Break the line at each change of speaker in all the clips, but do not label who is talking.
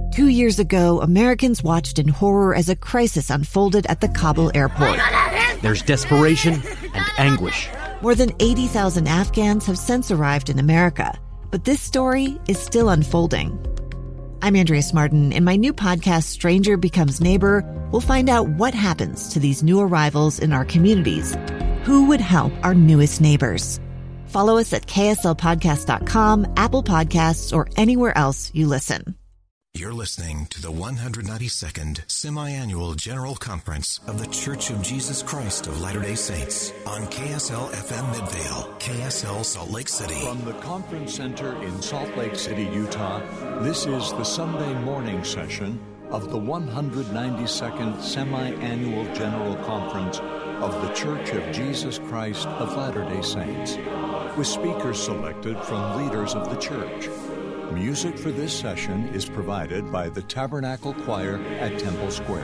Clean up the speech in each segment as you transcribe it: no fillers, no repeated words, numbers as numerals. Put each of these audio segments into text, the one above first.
2 years ago, Americans watched in horror as a crisis unfolded at the Kabul airport.
There's desperation and anguish.
More than 80,000 Afghans have since arrived in America, but this story is still unfolding. I'm Andrea Martin. In my new podcast, Stranger Becomes Neighbor, we'll find out what happens to these new arrivals in our communities. Who would help our newest neighbors? Follow us at kslpodcast.com, Apple Podcasts, or anywhere else you listen.
You're listening to the 192nd Semi-Annual General Conference of The Church of Jesus Christ of Latter-day Saints on KSL-FM Midvale, KSL Salt Lake City.
From the Conference Center in Salt Lake City, Utah, this is the Sunday morning session of the 192nd Semi-Annual General Conference of The Church of Jesus Christ of Latter-day Saints, with speakers selected from leaders of the church. Music for this session is provided by the Tabernacle Choir at Temple Square.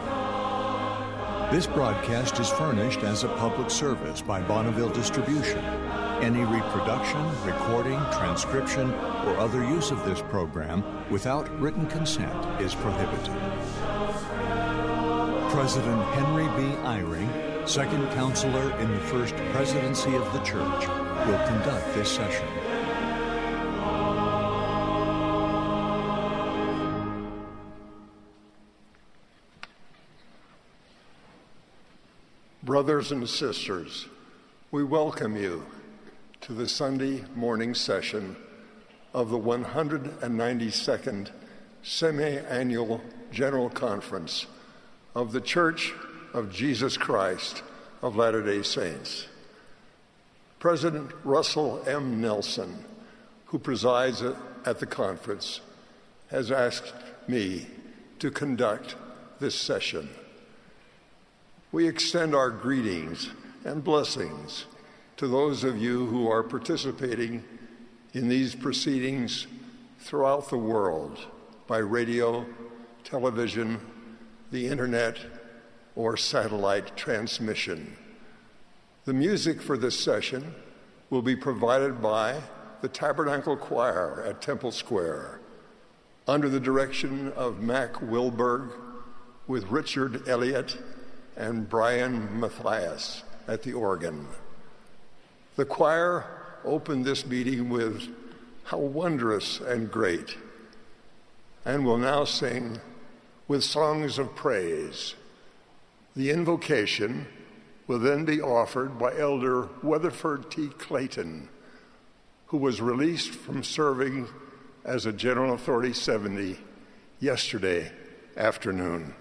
This broadcast is furnished as a public service by Bonneville Distribution. Any reproduction, recording, transcription, or other use of this program without written consent is prohibited. President Henry B. Eyring, Second Counselor in the First Presidency of the Church, will conduct this session.
Brothers and sisters, we welcome you to the Sunday morning session of the 192nd Semi-Annual General Conference of the Church of Jesus Christ of Latter-day Saints. President Russell M. Nelson, who presides at the conference, has asked me to conduct this session. We extend our greetings and blessings to those of you who are participating in these proceedings throughout the world by radio, television, the internet, or satellite transmission. The music for this session will be provided by the Tabernacle Choir at Temple Square under the direction of Mac Wilberg with Richard Elliott and Brian Matthias at the organ. The choir opened this meeting with "How Wondrous and Great," and will now sing with songs of praise. The invocation will then be offered by Elder Weatherford T. Clayton, who was released from serving as a General Authority 70 yesterday afternoon.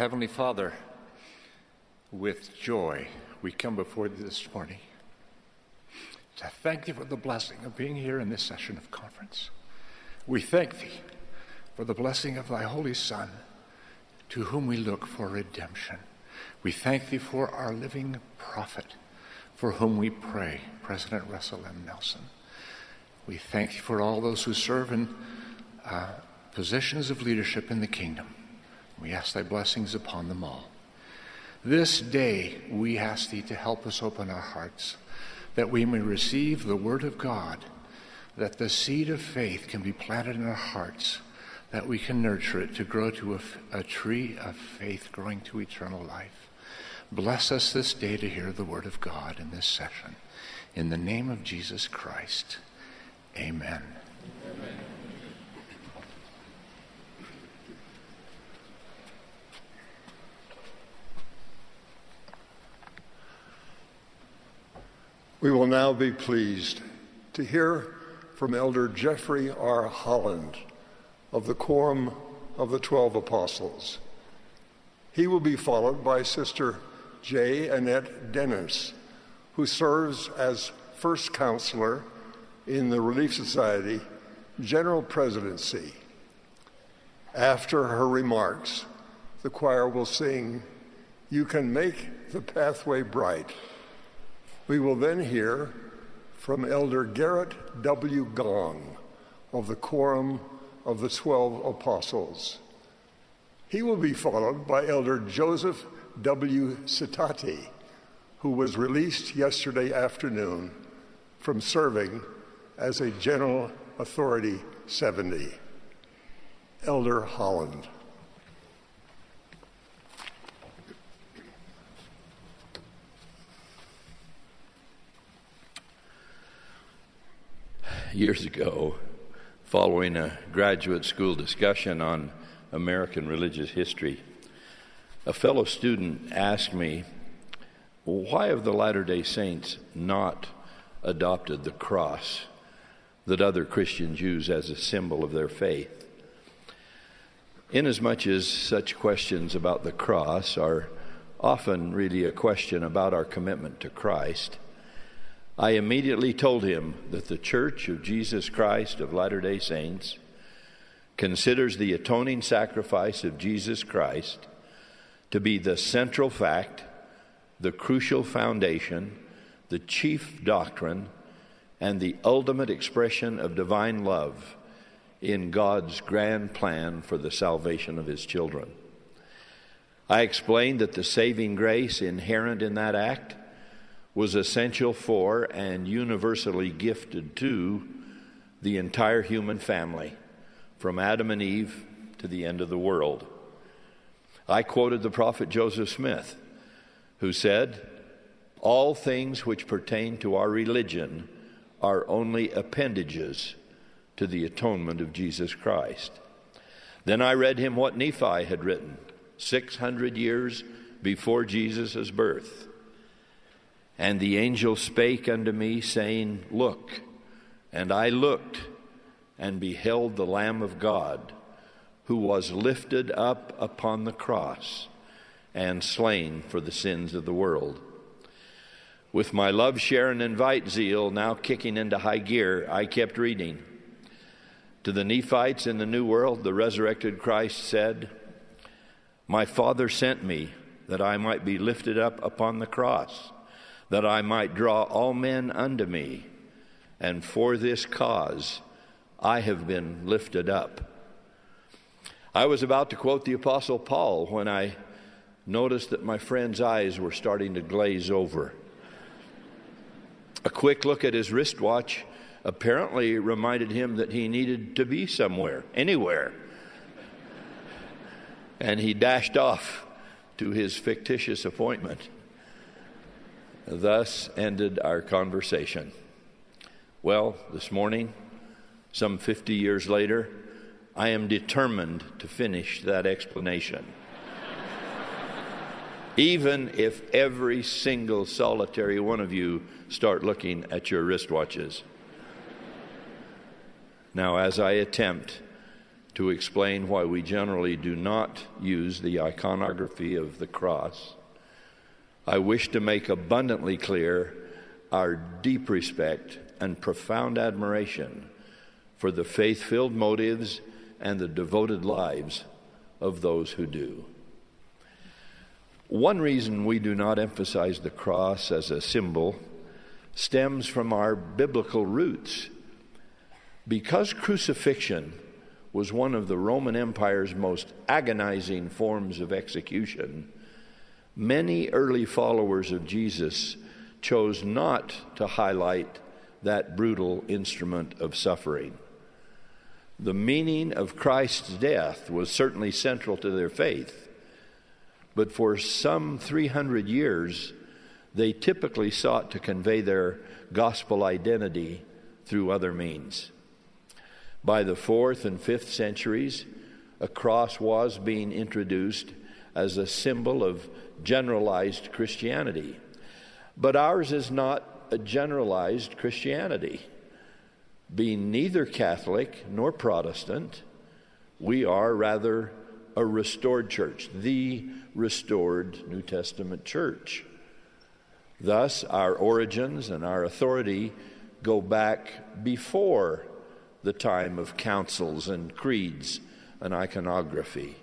Heavenly Father, with joy we come before Thee this morning to thank Thee for the blessing of being here in this session of conference. We thank Thee for the blessing of Thy Holy Son, to whom we look for redemption. We thank Thee for our living prophet, for whom we pray, President Russell M. Nelson. We thank Thee for all those who serve in positions of leadership in the kingdom. We ask Thy blessings upon them all. This day we ask Thee to help us open our hearts, that we may receive the Word of God, that the seed of faith can be planted in our hearts, that we can nurture it to grow to a tree of faith growing to eternal life. Bless us this day to hear the Word of God in this session. In the name of Jesus Christ, amen. Amen.
We will now be pleased to hear from Elder Jeffrey R. Holland of the Quorum of the 12 Apostles. He will be followed by Sister J. Annette Dennis, who serves as First Counselor in the Relief Society General Presidency. After her remarks, the choir will sing, "You Can Make the Pathway Bright." We will then hear from Elder Garrett W. Gong of the Quorum of the 12 Apostles. He will be followed by Elder Joseph W. Sitati, who was released yesterday afternoon from serving as a General Authority 70. Elder Holland.
Years ago, following a graduate school discussion on American religious history, a fellow student asked me, why have the Latter-day Saints not adopted the cross that other Christians use as a symbol of their faith? Inasmuch as such questions about the cross are often really a question about our commitment to Christ, I immediately told him that the Church of Jesus Christ of Latter-day Saints considers the atoning sacrifice of Jesus Christ to be the central fact, the crucial foundation, the chief doctrine, and the ultimate expression of divine love in God's grand plan for the salvation of His children. I explained that the saving grace inherent in that act was essential for and universally gifted to the entire human family, from Adam and Eve to the end of the world. I quoted the prophet Joseph Smith, who said, "All things which pertain to our religion are only appendages to the atonement of Jesus Christ." Then I read him what Nephi had written 600 years before Jesus' birth. "And the angel spake unto me, saying, Look. And I looked, and beheld the Lamb of God, who was lifted up upon the cross, and slain for the sins of the world." With my love, share, and invite zeal now kicking into high gear, I kept reading. To the Nephites in the New World, the resurrected Christ said, "My Father sent me that I might be lifted up upon the cross, that I might draw all men unto me, and for this cause I have been lifted up." I was about to quote the Apostle Paul when I noticed that my friend's eyes were starting to glaze over. A quick look at his wristwatch apparently reminded him that he needed to be somewhere, anywhere. And he dashed off to his fictitious appointment. Thus ended our conversation. Well, this morning, some 50 years later, I am determined to finish that explanation. Even if every single solitary one of you start looking at your wristwatches. Now, as I attempt to explain why we generally do not use the iconography of the cross, I wish to make abundantly clear our deep respect and profound admiration for the faith-filled motives and the devoted lives of those who do. One reason we do not emphasize the cross as a symbol stems from our biblical roots. Because crucifixion was one of the Roman Empire's most agonizing forms of execution, many early followers of Jesus chose not to highlight that brutal instrument of suffering. The meaning of Christ's death was certainly central to their faith, but for some 300 years, they typically sought to convey their gospel identity through other means. By the 4th and 5th centuries, a cross was being introduced as a symbol of generalized Christianity. But ours is not a generalized Christianity. Being neither Catholic nor Protestant, we are rather a restored church, the restored New Testament church. Thus, our origins and our authority go back before the time of councils and creeds and iconography.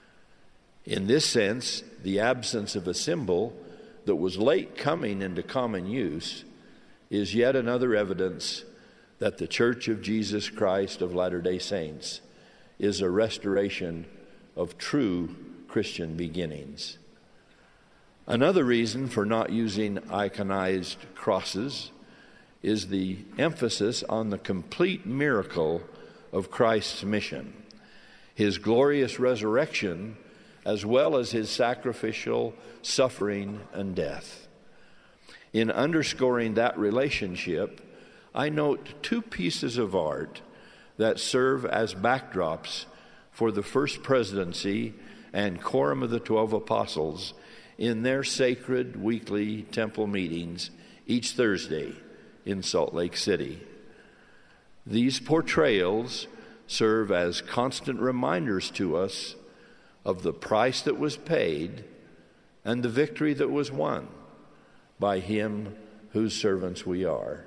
In this sense, the absence of a symbol that was late coming into common use is yet another evidence that the Church of Jesus Christ of Latter-day Saints is a restoration of true Christian beginnings. Another reason for not using iconized crosses is the emphasis on the complete miracle of Christ's mission, his glorious resurrection, as well as his sacrificial suffering and death. In underscoring that relationship, I note two pieces of art that serve as backdrops for the First Presidency and Quorum of the 12 Apostles in their sacred weekly temple meetings each Thursday in Salt Lake City. These portrayals serve as constant reminders to us of the price that was paid and the victory that was won by him whose servants we are.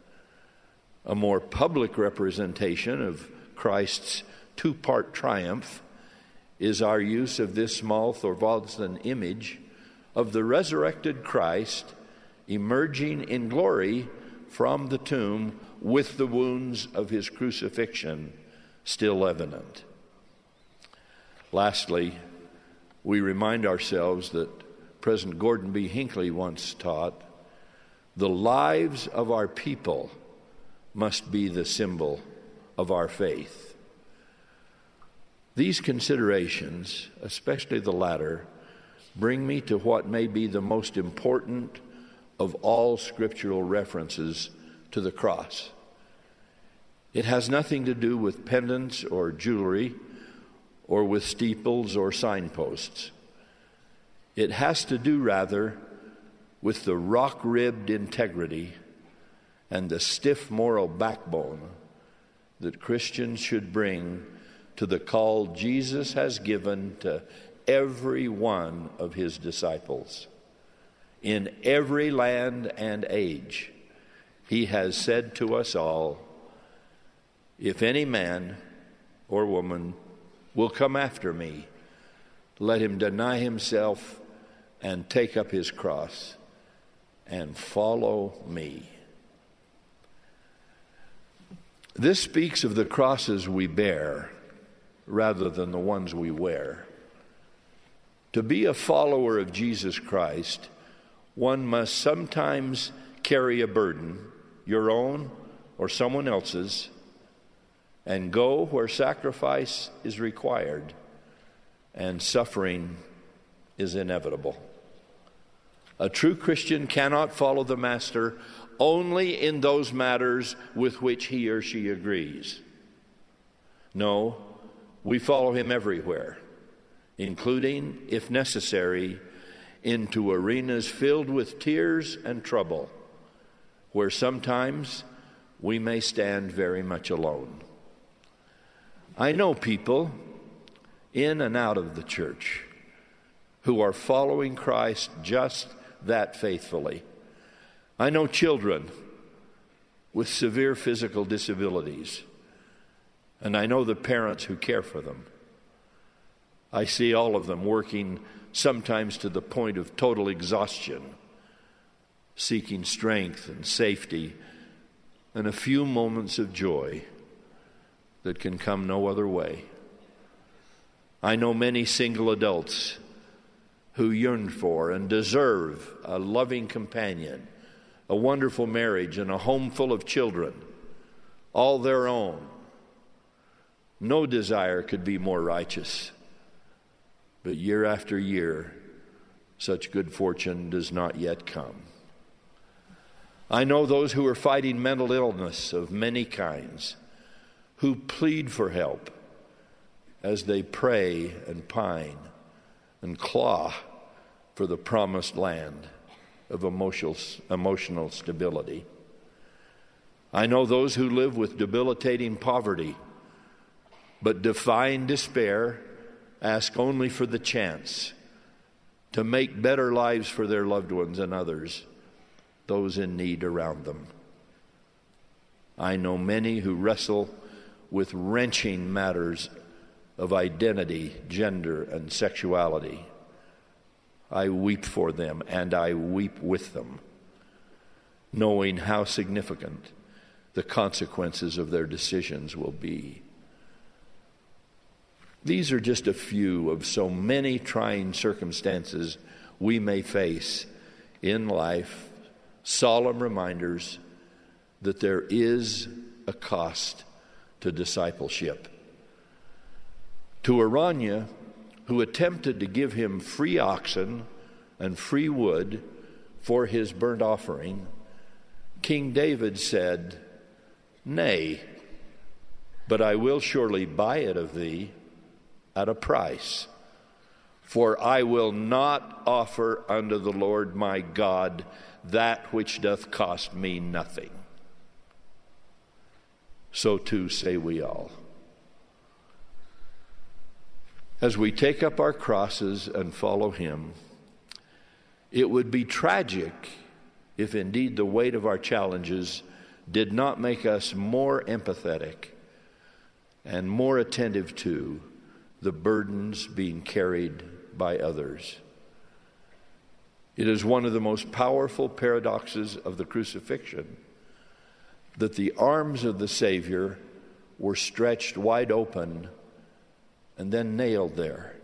A more public representation of Christ's two-part triumph is our use of this small Thorvaldsen image of the resurrected Christ emerging in glory from the tomb with the wounds of his crucifixion still evident. Lastly, we remind ourselves that President Gordon B. Hinckley once taught, the lives of our people must be the symbol of our faith. These considerations, especially the latter, bring me to what may be the most important of all scriptural references to the cross. It has nothing to do with pendants or jewelry or with steeples or signposts. It has to do, rather, with the rock-ribbed integrity and the stiff moral backbone that Christians should bring to the call Jesus has given to every one of his disciples. In every land and age, he has said to us all, if any man or woman will come after me, let him deny himself and take up his cross and follow me. This speaks of the crosses we bear rather than the ones we wear. To be a follower of Jesus Christ, one must sometimes carry a burden, your own or someone else's, and go where sacrifice is required and suffering is inevitable. A true Christian cannot follow the Master only in those matters with which he or she agrees. No, we follow him everywhere, including, if necessary, into arenas filled with tears and trouble, where sometimes we may stand very much alone. I know people in and out of the church who are following Christ just that faithfully. I know children with severe physical disabilities, and I know the parents who care for them. I see all of them working sometimes to the point of total exhaustion, seeking strength and safety and a few moments of joy that can come no other way. I know many single adults who yearn for and deserve a loving companion, a wonderful marriage, and a home full of children, all their own. No desire could be more righteous. But year after year, such good fortune does not yet come. I know those who are fighting mental illness of many kinds, who plead for help as they pray and pine and claw for the promised land of emotional stability. I know those who live with debilitating poverty, but defying despair, ask only for the chance to make better lives for their loved ones and others, those in need around them. I know many who wrestle with wrenching matters of identity, gender, and sexuality. I weep for them, and I weep with them, knowing how significant the consequences of their decisions will be. These are just a few of so many trying circumstances we may face in life, solemn reminders that there is a cost to discipleship. To Araunah, who attempted to give him free oxen and free wood for his burnt offering, King David said, "Nay, but I will surely buy it of thee at a price. For I will not offer unto the Lord my God that which doth cost me nothing." So too say we all. As we take up our crosses and follow him, it would be tragic if indeed the weight of our challenges did not make us more empathetic and more attentive to the burdens being carried by others. It is one of the most powerful paradoxes of the crucifixion that the arms of the Savior were stretched wide open and then nailed there,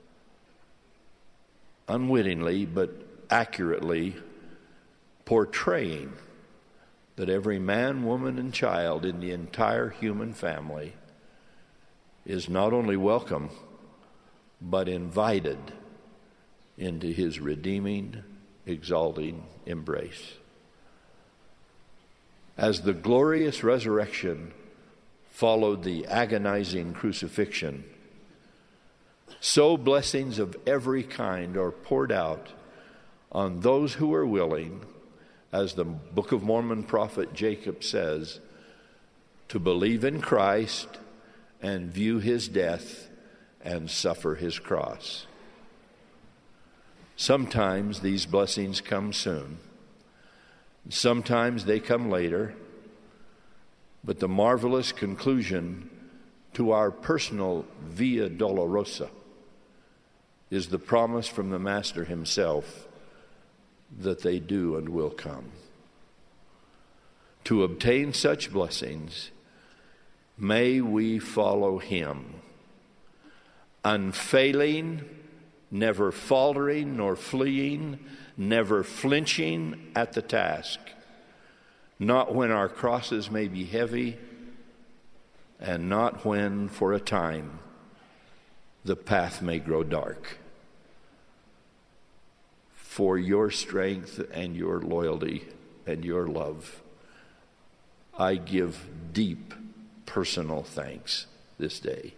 unwittingly but accurately portraying that every man, woman, and child in the entire human family is not only welcome, but invited into his redeeming, exalting embrace. As the glorious resurrection followed the agonizing crucifixion, so blessings of every kind are poured out on those who are willing, as the Book of Mormon prophet Jacob says, to believe in Christ and view his death and suffer his cross. Sometimes these blessings come soon. Sometimes they come later. But the marvelous conclusion to our personal Via Dolorosa is the promise from the Master himself that they do and will come. To obtain such blessings, may we follow him, unfailing, never faltering nor fleeing, never flinching at the task, not when our crosses may be heavy, and not when, for a time, the path may grow dark. For your strength and your loyalty and your love, I give deep personal thanks this day.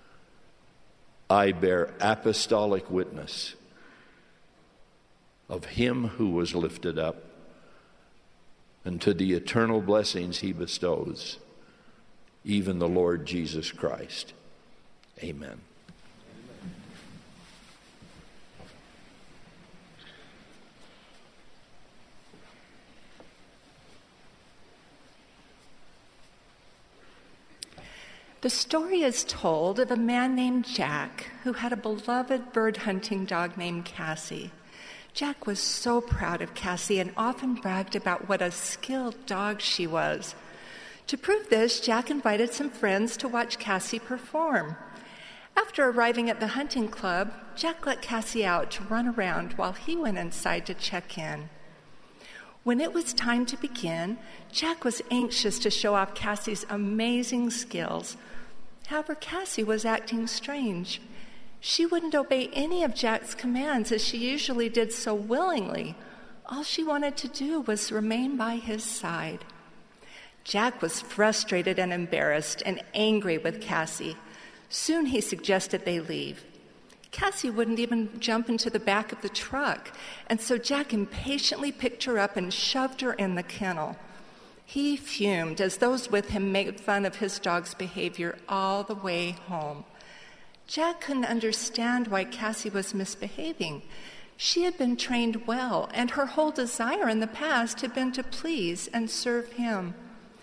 I bear apostolic witness of him who was lifted up and to the eternal blessings he bestows, even the Lord Jesus Christ. Amen.
The story is told of a man named Jack who had a beloved bird hunting dog named Cassie. Jack was so proud of Cassie and often bragged about what a skilled dog she was. To prove this, Jack invited some friends to watch Cassie perform. After arriving at the hunting club, Jack let Cassie out to run around while he went inside to check in. When it was time to begin, Jack was anxious to show off Cassie's amazing skills. However, Cassie was acting strange. She wouldn't obey any of Jack's commands as she usually did so willingly. All she wanted to do was remain by his side. Jack was frustrated and embarrassed and angry with Cassie. Soon he suggested they leave. Cassie wouldn't even jump into the back of the truck, and so Jack impatiently picked her up and shoved her in the kennel. He fumed as those with him made fun of his dog's behavior all the way home. Jack couldn't understand why Cassie was misbehaving. She had been trained well, and her whole desire in the past had been to please and serve him.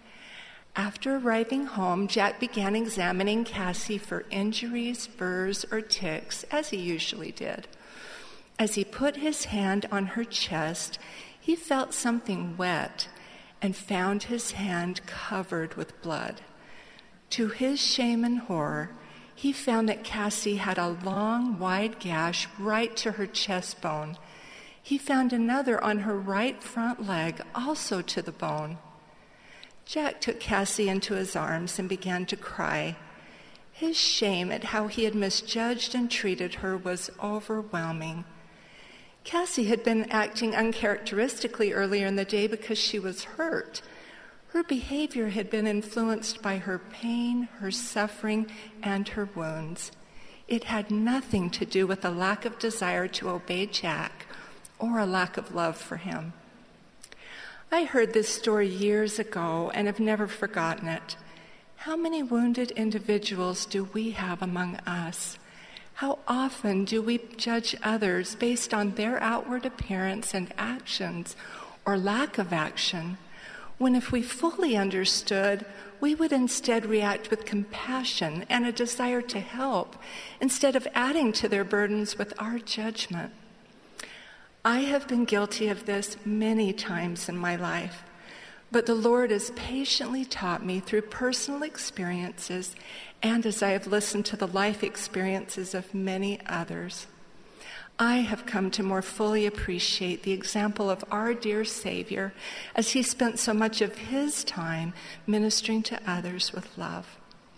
After arriving home, Jack began examining Cassie for injuries, burrs, or ticks, as he usually did. As he put his hand on her chest, he felt something wet and found his hand covered with blood. To his shame and horror, he found that Cassie had a long, wide gash right to her chest bone. He found another on her right front leg, also to the bone. Jack took Cassie into his arms and began to cry. His shame at how he had misjudged and treated her was overwhelming. Cassie had been acting uncharacteristically earlier in the day because she was hurt. Her behavior had been influenced by her pain, her suffering, and her wounds. It had nothing to do with a lack of desire to obey Jack or a lack of love for him. I heard this story years ago and have never forgotten it. How many wounded individuals do we have among us? How often do we judge others based on their outward appearance and actions or lack of action, when if we fully understood, we would instead react with compassion and a desire to help instead of adding to their burdens with our judgment? I have been guilty of this many times in my life, but the Lord has patiently taught me through personal experiences and as I have listened to the life experiences of many others. I have come to more fully appreciate the example of our dear Savior as he spent so much of his time ministering to others with love.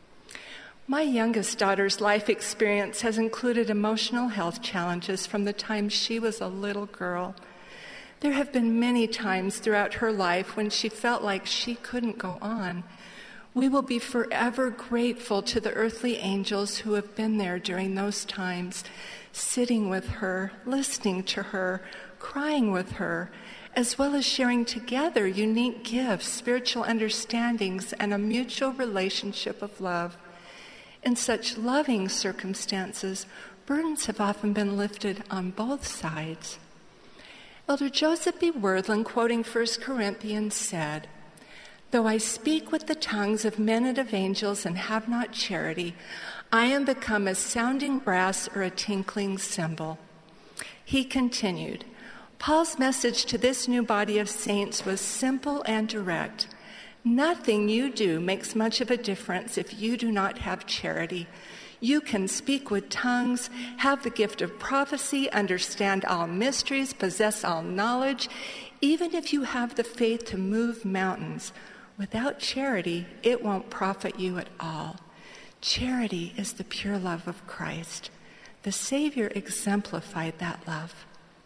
My youngest daughter's life experience has included emotional health challenges from the time she was a little girl. There have been many times throughout her life when she felt like she couldn't go on. We will be forever grateful to the earthly angels who have been there during those times, sitting with her, listening to her, crying with her, as well as sharing together unique gifts, spiritual understandings, and a mutual relationship of love. In such loving circumstances, burdens have often been lifted on both sides. Elder Joseph B. Worthland, quoting 1 Corinthians, said, "Though I speak with the tongues of men and of angels and have not charity, I am become a sounding brass or a tinkling cymbal." He continued, Paul's message to this new body of saints was simple and direct. Nothing you do makes much of a difference if you do not have charity. You can speak with tongues, have the gift of prophecy, understand all mysteries, possess all knowledge, even if you have the faith to move mountains. Without charity, it won't profit you at all. Charity is the pure love of Christ. The Savior exemplified that love.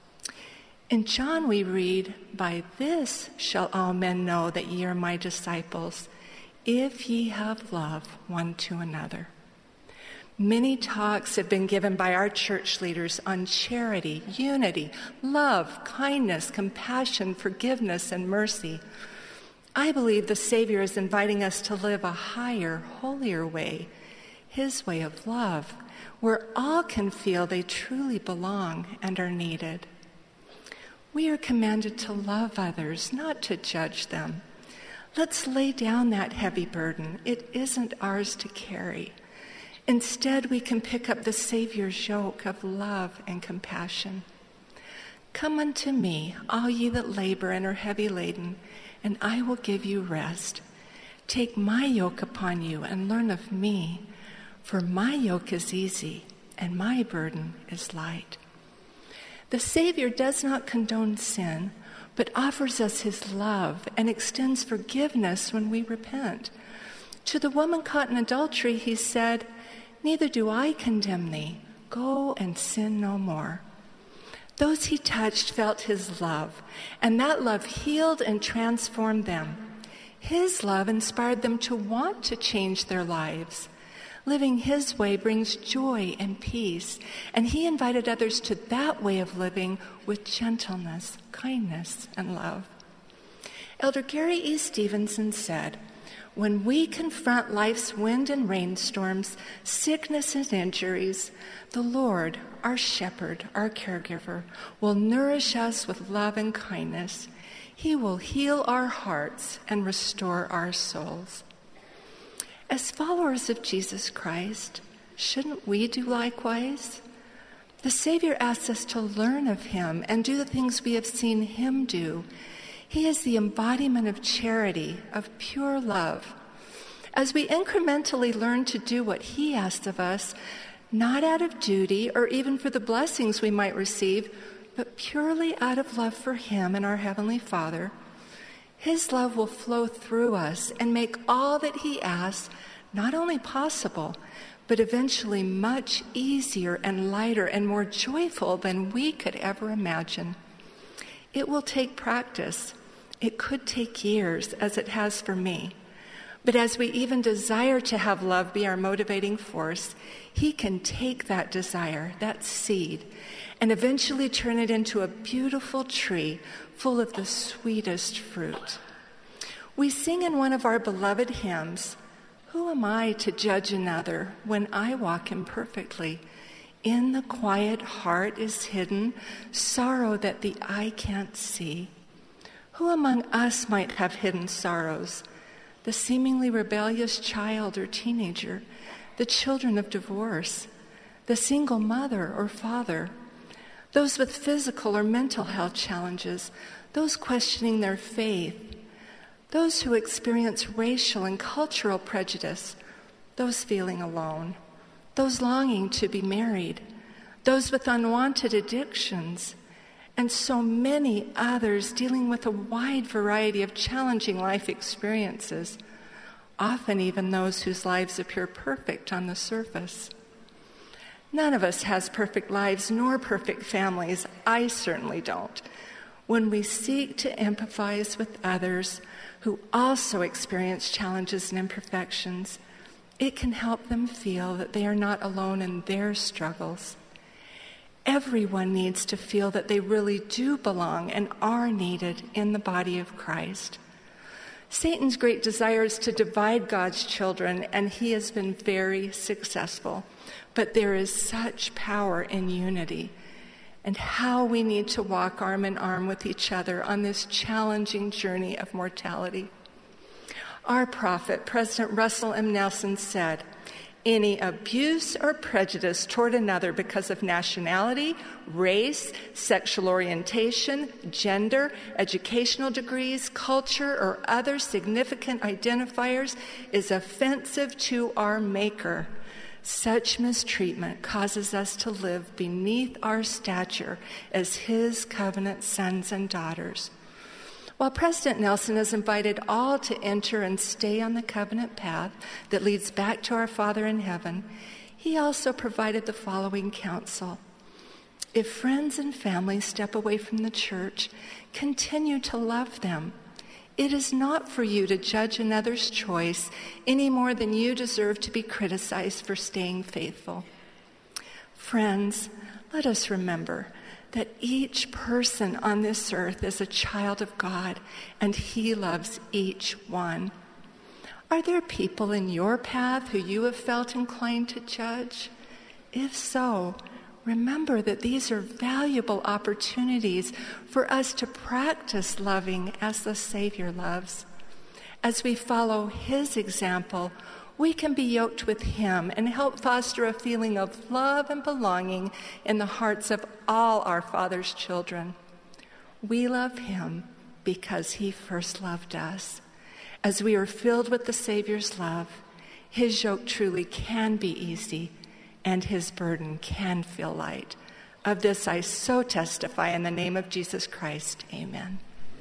In John we read, "By this shall all men know that ye are my disciples, if ye have love one to another." Many talks have been given by our church leaders on charity, unity, love, kindness, compassion, forgiveness, and mercy. I believe the Savior is inviting us to live a higher, holier way. his way of love, where all can feel they truly belong and are needed. We are commanded to love others, not to judge them. Let's lay down that heavy burden. It isn't ours to carry. Instead, we can pick up the Savior's yoke of love and compassion. Come unto me, all ye that labor and are heavy laden, and I will give you rest. Take my yoke upon you and learn of me, for my yoke is easy and my burden is light. The Savior does not condone sin, but offers us his love and extends forgiveness when we repent. To the woman caught in adultery, he said, "Neither do I condemn thee. Go and sin no more." Those he touched felt his love, and that love healed and transformed them. His love inspired them to want to change their lives. Living his way brings joy and peace, and he invited others to that way of living with gentleness, kindness, and love. Elder Gary E. Stevenson said, "When we confront life's wind and rainstorms, sickness and injuries, the Lord, our shepherd, our caregiver, will nourish us with love and kindness. He will heal our hearts and restore our souls." As followers of Jesus Christ, shouldn't we do likewise? The Savior asks us to learn of him and do the things we have seen him do. He is the embodiment of charity, of pure love. As we incrementally learn to do what he asks of us, not out of duty or even for the blessings we might receive, but purely out of love for him and our Heavenly Father, his love will flow through us and make all that he asks not only possible, but eventually much easier and lighter and more joyful than we could ever imagine. It will take practice. It could take years, as it has for me. But as we even desire to have love be our motivating force, he can take that desire, that seed, and eventually turn it into a beautiful tree full of the sweetest fruit. We sing in one of our beloved hymns, "Who am I to judge another when I walk imperfectly? In the quiet heart is hidden sorrow that the eye can't see." Who among us might have hidden sorrows? The seemingly rebellious child or teenager, the children of divorce, the single mother or father, those with physical or mental health challenges, those questioning their faith, those who experience racial and cultural prejudice, those feeling alone, those longing to be married, those with unwanted addictions, and so many others dealing with a wide variety of challenging life experiences, often even those whose lives appear perfect on the surface. None of us has perfect lives nor perfect families. I certainly don't. When we seek to empathize with others who also experience challenges and imperfections, it can help them feel that they are not alone in their struggles. Everyone needs to feel that they really do belong and are needed in the body of Christ. Satan's great desire is to divide God's children, and he has been very successful. But there is such power in unity, and how we need to walk arm in arm with each other on this challenging journey of mortality. Our prophet, President Russell M. Nelson, said, "Any abuse or prejudice toward another because of nationality, race, sexual orientation, gender, educational degrees, culture, or other significant identifiers is offensive to our Maker. Such mistreatment causes us to live beneath our stature as his covenant sons and daughters." While President Nelson has invited all to enter and stay on the covenant path that leads back to our Father in heaven, he also provided the following counsel. If friends and family step away from the church, continue to love them. It is not for you to judge another's choice any more than you deserve to be criticized for staying faithful. Friends, let us remember that each person on this earth is a child of God, and he loves each one. Are there people in your path who you have felt inclined to judge? If so, remember that these are valuable opportunities for us to practice loving as the Savior loves. As we follow his example, we can be yoked with him and help foster a feeling of love and belonging in the hearts of all our Father's children. We love him because he first loved us. As we are filled with the Savior's love, his yoke truly can be easy and his burden can feel light. Of this I so testify in the name of Jesus Christ. Amen.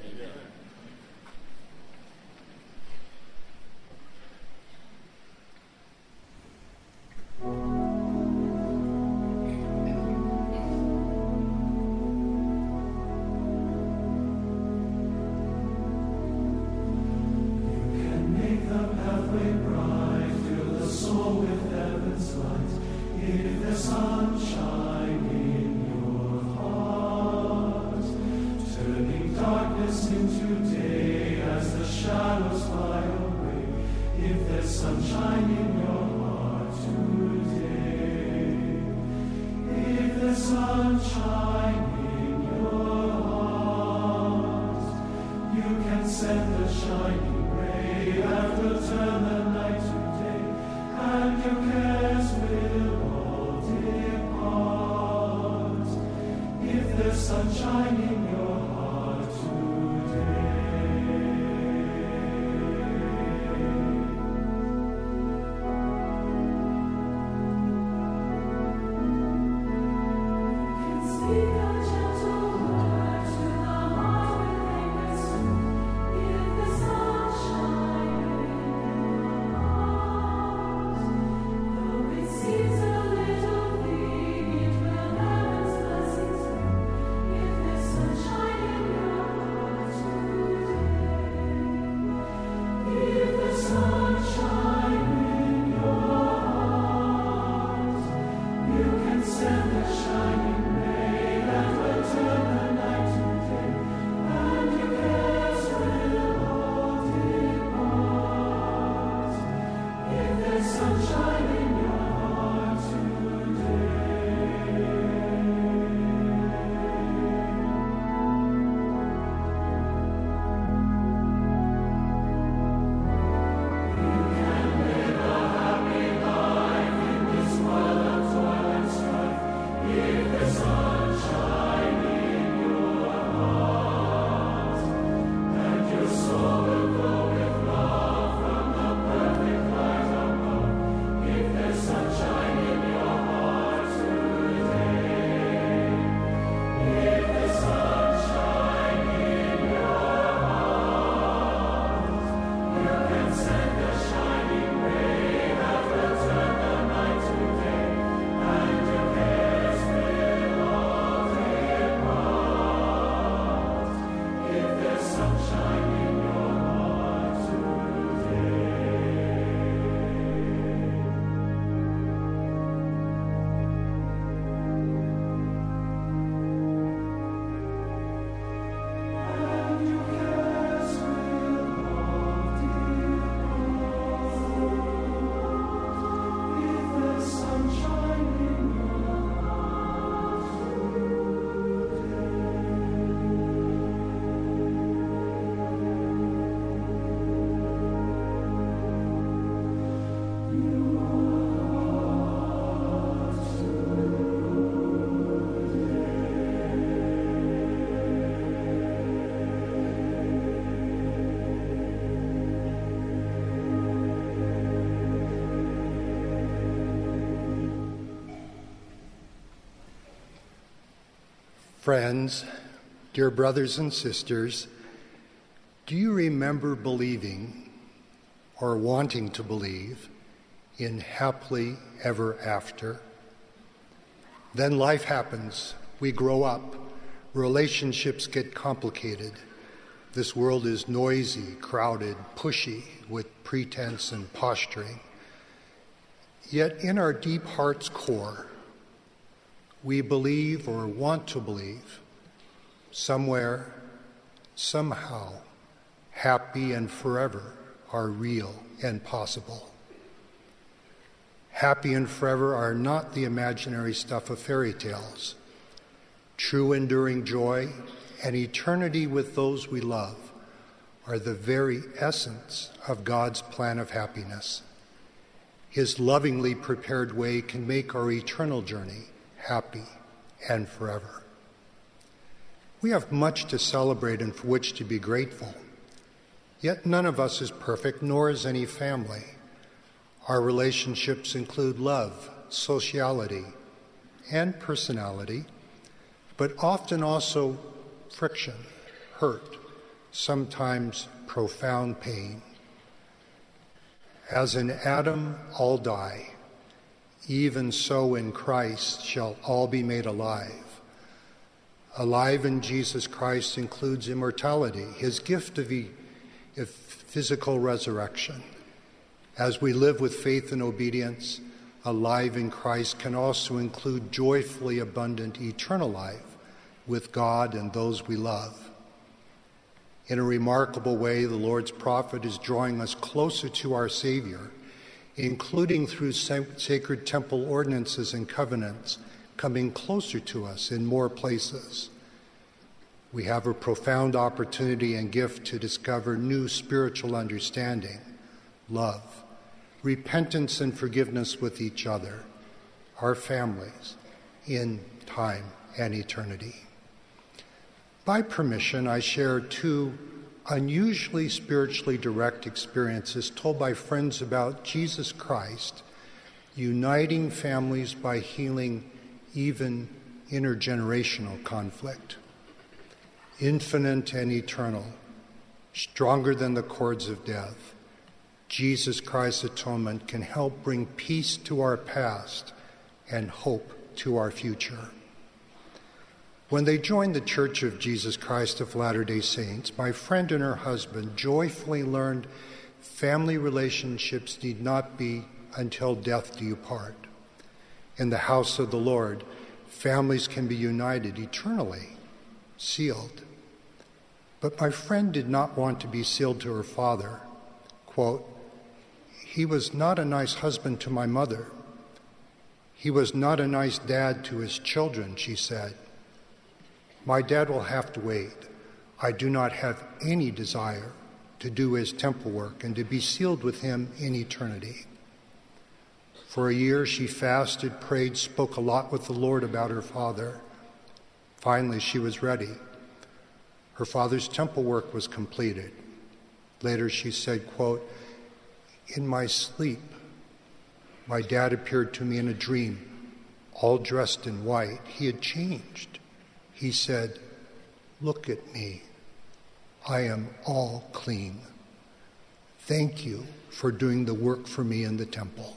Friends, dear brothers and sisters, do you remember believing or wanting to believe in happily ever after? Then life happens. We grow up. Relationships get complicated. This world is noisy, crowded, pushy, with pretense and posturing. Yet in our deep heart's core, we believe or want to believe somewhere, somehow, happy and forever are real and possible. Happy and forever are not the imaginary stuff of fairy tales. True enduring joy and eternity with those we love are the very essence of God's plan of happiness. His lovingly prepared way can make our eternal journey happy and forever. We have much to celebrate and for which to be grateful. Yet none of us is perfect, nor is any family. Our relationships include love, sociality, and personality, but often also friction, hurt, sometimes profound pain. As in Adam all die, even so in Christ shall all be made alive. Alive in Jesus Christ includes immortality, his gift of physical resurrection. As we live with faith and obedience, alive in Christ can also include joyfully abundant eternal life with God and those we love. In a remarkable way, the Lord's prophet is drawing us closer to our Savior, including through sacred temple ordinances and covenants, coming closer to us in more places. We have a profound opportunity and gift to discover new spiritual understanding, love, repentance and forgiveness with each other, our families, in time and eternity. By permission, I share two unusually spiritually direct experiences told by friends about Jesus Christ uniting families by healing even intergenerational conflict. Infinite and eternal, stronger than the cords of death, Jesus Christ's atonement can help bring peace to our past and hope to our future. When they joined the Church of Jesus Christ of Latter-day Saints, my friend and her husband joyfully learned family relationships need not be until death do you part. In the house of the Lord, families can be united eternally, sealed. But my friend did not want to be sealed to her father. Quote, "He was not a nice husband to my mother. He was not a nice dad to his children," she said. "My dad will have to wait. I do not have any desire to do his temple work and to be sealed with him in eternity." For a year she fasted, prayed, spoke a lot with the Lord about her father. Finally, she was ready. Her father's temple work was completed. Later she said, quote, "In my sleep, my dad appeared to me in a dream, all dressed in white. He had changed. He said, 'Look at me. I am all clean. Thank you for doing the work for me in the temple.'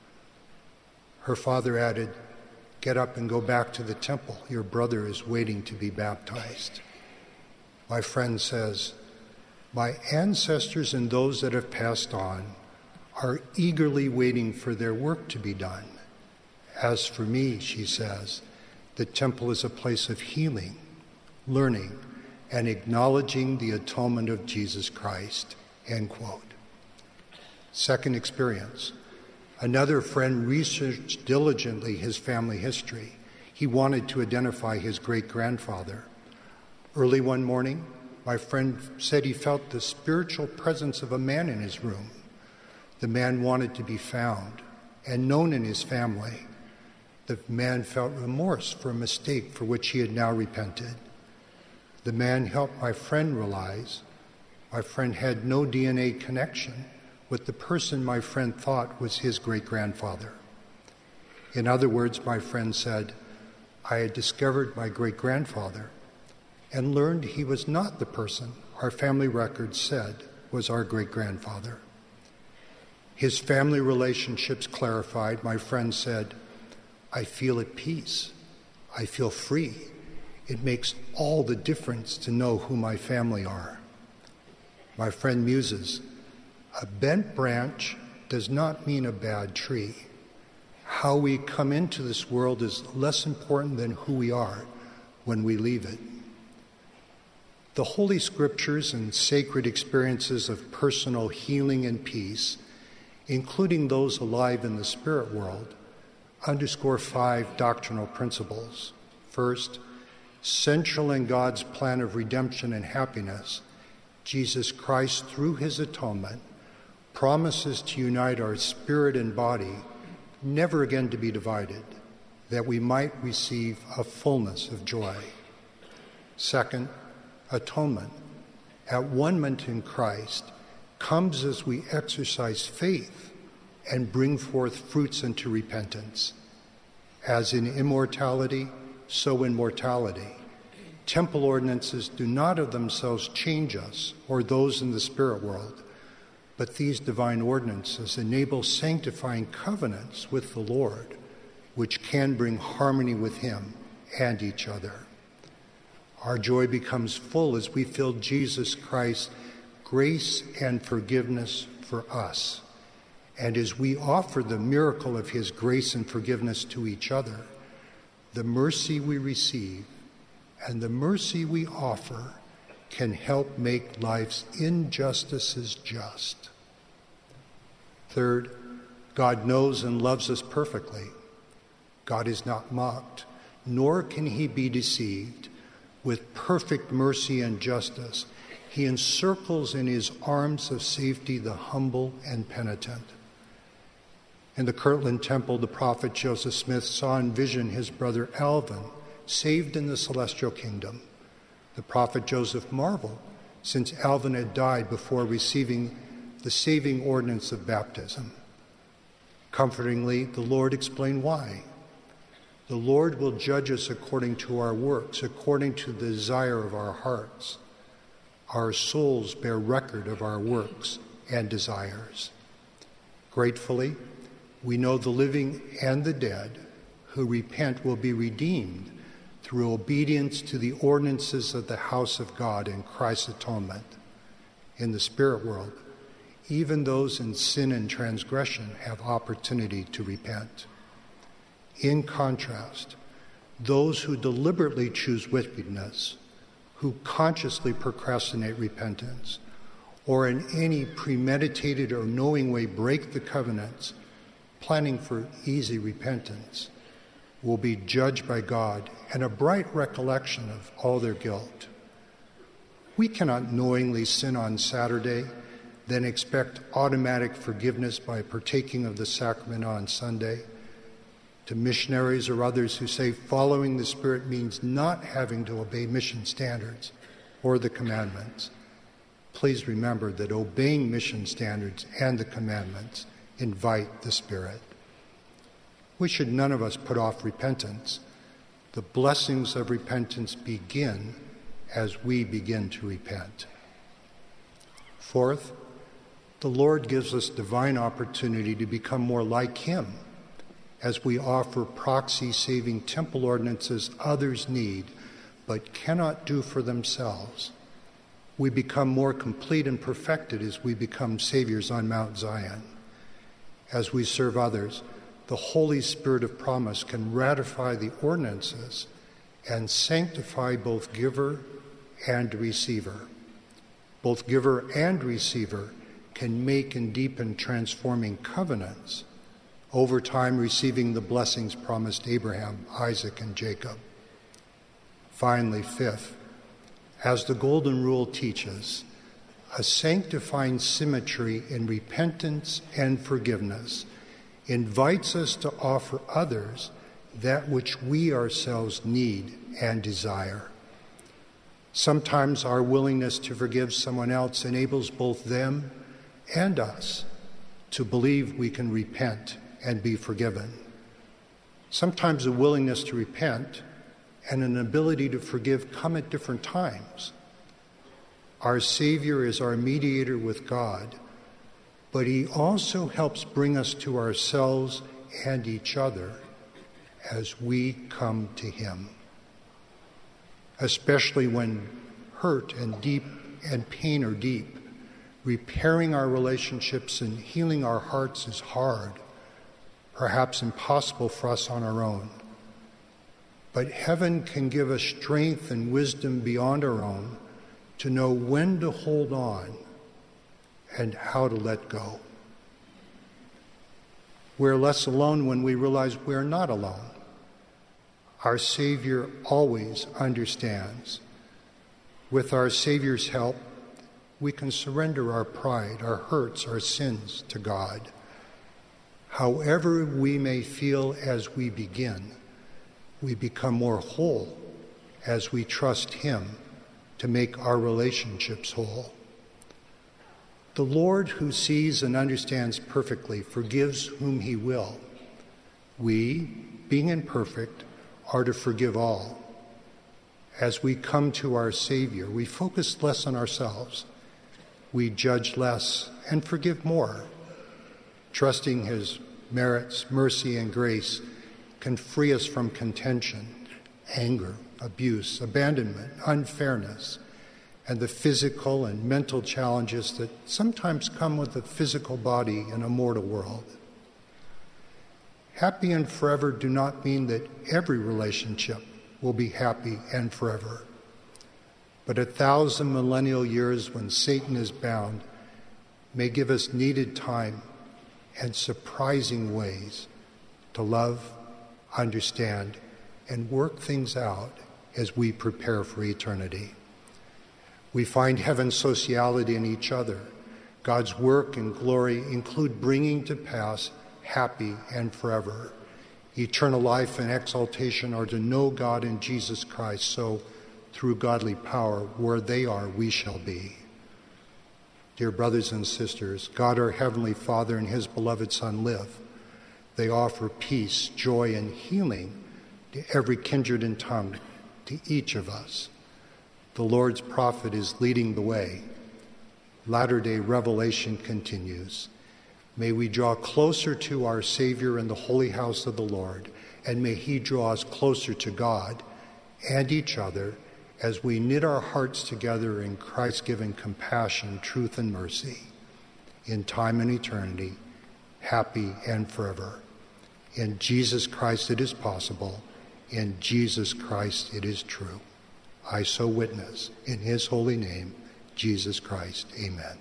Her father added, 'Get up and go back to the temple. Your brother is waiting to be baptized.' My friend says, 'My ancestors and those that have passed on are eagerly waiting for their work to be done. As for me,' she says, 'the temple is a place of healing, learning, and acknowledging the atonement of Jesus Christ,' end quote. Second experience. Another friend researched diligently his family history. He wanted to identify his great-grandfather. Early one morning, my friend said he felt the spiritual presence of a man in his room. The man wanted to be found and known in his family. The man felt remorse for a mistake for which he had now repented. The man helped my friend realize my friend had no DNA connection with the person my friend thought was his great-grandfather. In other words, my friend said, I had discovered my great-grandfather and learned he was not the person our family records said was our great-grandfather. His family relationships clarified. My friend said, I feel at peace. I feel free. It makes all the difference to know who my family are. My friend muses, a bent branch does not mean a bad tree. How we come into this world is less important than who we are when we leave it. The Holy Scriptures and sacred experiences of personal healing and peace, including those alive in the spirit world, underscore 5 doctrinal principles. First, central in God's plan of redemption and happiness, Jesus Christ, through his atonement, promises to unite our spirit and body, never again to be divided, that we might receive a fullness of joy. Second, atonement, at one-ment in Christ, comes as we exercise faith and bring forth fruits unto repentance. As in immortality, so in mortality, temple ordinances do not of themselves change us or those in the spirit world, but these divine ordinances enable sanctifying covenants with the Lord, which can bring harmony with him and each other. Our joy becomes full as we feel Jesus Christ's grace and forgiveness for us. And as we offer the miracle of his grace and forgiveness to each other, the mercy we receive and the mercy we offer can help make life's injustices just. Third, God knows and loves us perfectly. God is not mocked, nor can he be deceived. With perfect mercy and justice, he encircles in his arms of safety the humble and penitent. In the Kirtland Temple, the prophet Joseph Smith saw in vision his brother Alvin, saved in the celestial kingdom. The prophet Joseph marveled, since Alvin had died before receiving the saving ordinance of baptism. Comfortingly, the Lord explained why. The Lord will judge us according to our works, according to the desire of our hearts. Our souls bear record of our works and desires. Gratefully, we know the living and the dead who repent will be redeemed through obedience to the ordinances of the house of God in Christ's atonement. In the spirit world, even those in sin and transgression have opportunity to repent. In contrast, those who deliberately choose wickedness, who consciously procrastinate repentance, or in any premeditated or knowing way break the covenants, planning for easy repentance, will be judged by God and a bright recollection of all their guilt. We cannot knowingly sin on Saturday, then expect automatic forgiveness by partaking of the sacrament on Sunday. To missionaries or others who say following the Spirit means not having to obey mission standards or the commandments, please remember that obeying mission standards and the commandments invite the Spirit. We should none of us put off repentance. The blessings of repentance begin as we begin to repent. Fourth, the Lord gives us divine opportunity to become more like him as we offer proxy-saving temple ordinances others need but cannot do for themselves. We become more complete and perfected as we become saviors on Mount Zion. As we serve others, the Holy Spirit of promise can ratify the ordinances and sanctify both giver and receiver. Both giver and receiver can make and deepen transforming covenants, over time receiving the blessings promised Abraham, Isaac, and Jacob. Finally, fifth, as the Golden Rule teaches, a sanctifying symmetry in repentance and forgiveness invites us to offer others that which we ourselves need and desire. Sometimes our willingness to forgive someone else enables both them and us to believe we can repent and be forgiven. Sometimes a willingness to repent and an ability to forgive come at different times. Our Savior is our mediator with God, but he also helps bring us to ourselves and each other as we come to him. Especially when hurt and pain are deep, repairing our relationships and healing our hearts is hard, perhaps impossible for us on our own. But heaven can give us strength and wisdom beyond our own to know when to hold on and how to let go. We're less alone when we realize we're not alone. Our Savior always understands. With our Savior's help, we can surrender our pride, our hurts, our sins to God. However we may feel as we begin, we become more whole as we trust Him to make our relationships whole. The Lord, who sees and understands perfectly, forgives whom He will. We, being imperfect, are to forgive all. As we come to our Savior, we focus less on ourselves. We judge less and forgive more. Trusting His merits, mercy, and grace can free us from contention, anger, abuse, abandonment, unfairness, and the physical and mental challenges that sometimes come with the physical body in a mortal world. Happy and forever do not mean that every relationship will be happy and forever. But 1,000 millennial years when Satan is bound may give us needed time and surprising ways to love, understand, and work things out as we prepare for eternity. We find heaven's sociality in each other. God's work and glory include bringing to pass happy and forever. Eternal life and exaltation are to know God in Jesus Christ, so through godly power, where they are, we shall be. Dear brothers and sisters, God our Heavenly Father and His beloved Son live. They offer peace, joy, and healing to every kindred and tongue, to each of us. The Lord's prophet is leading the way. Latter-day revelation continues. May we draw closer to our Savior in the holy house of the Lord, and may He draw us closer to God and each other as we knit our hearts together in Christ-given compassion, truth, and mercy, in time and eternity, happy and forever. In Jesus Christ it is possible. In Jesus Christ it is true. I so witness. In His holy name, Jesus Christ. Amen.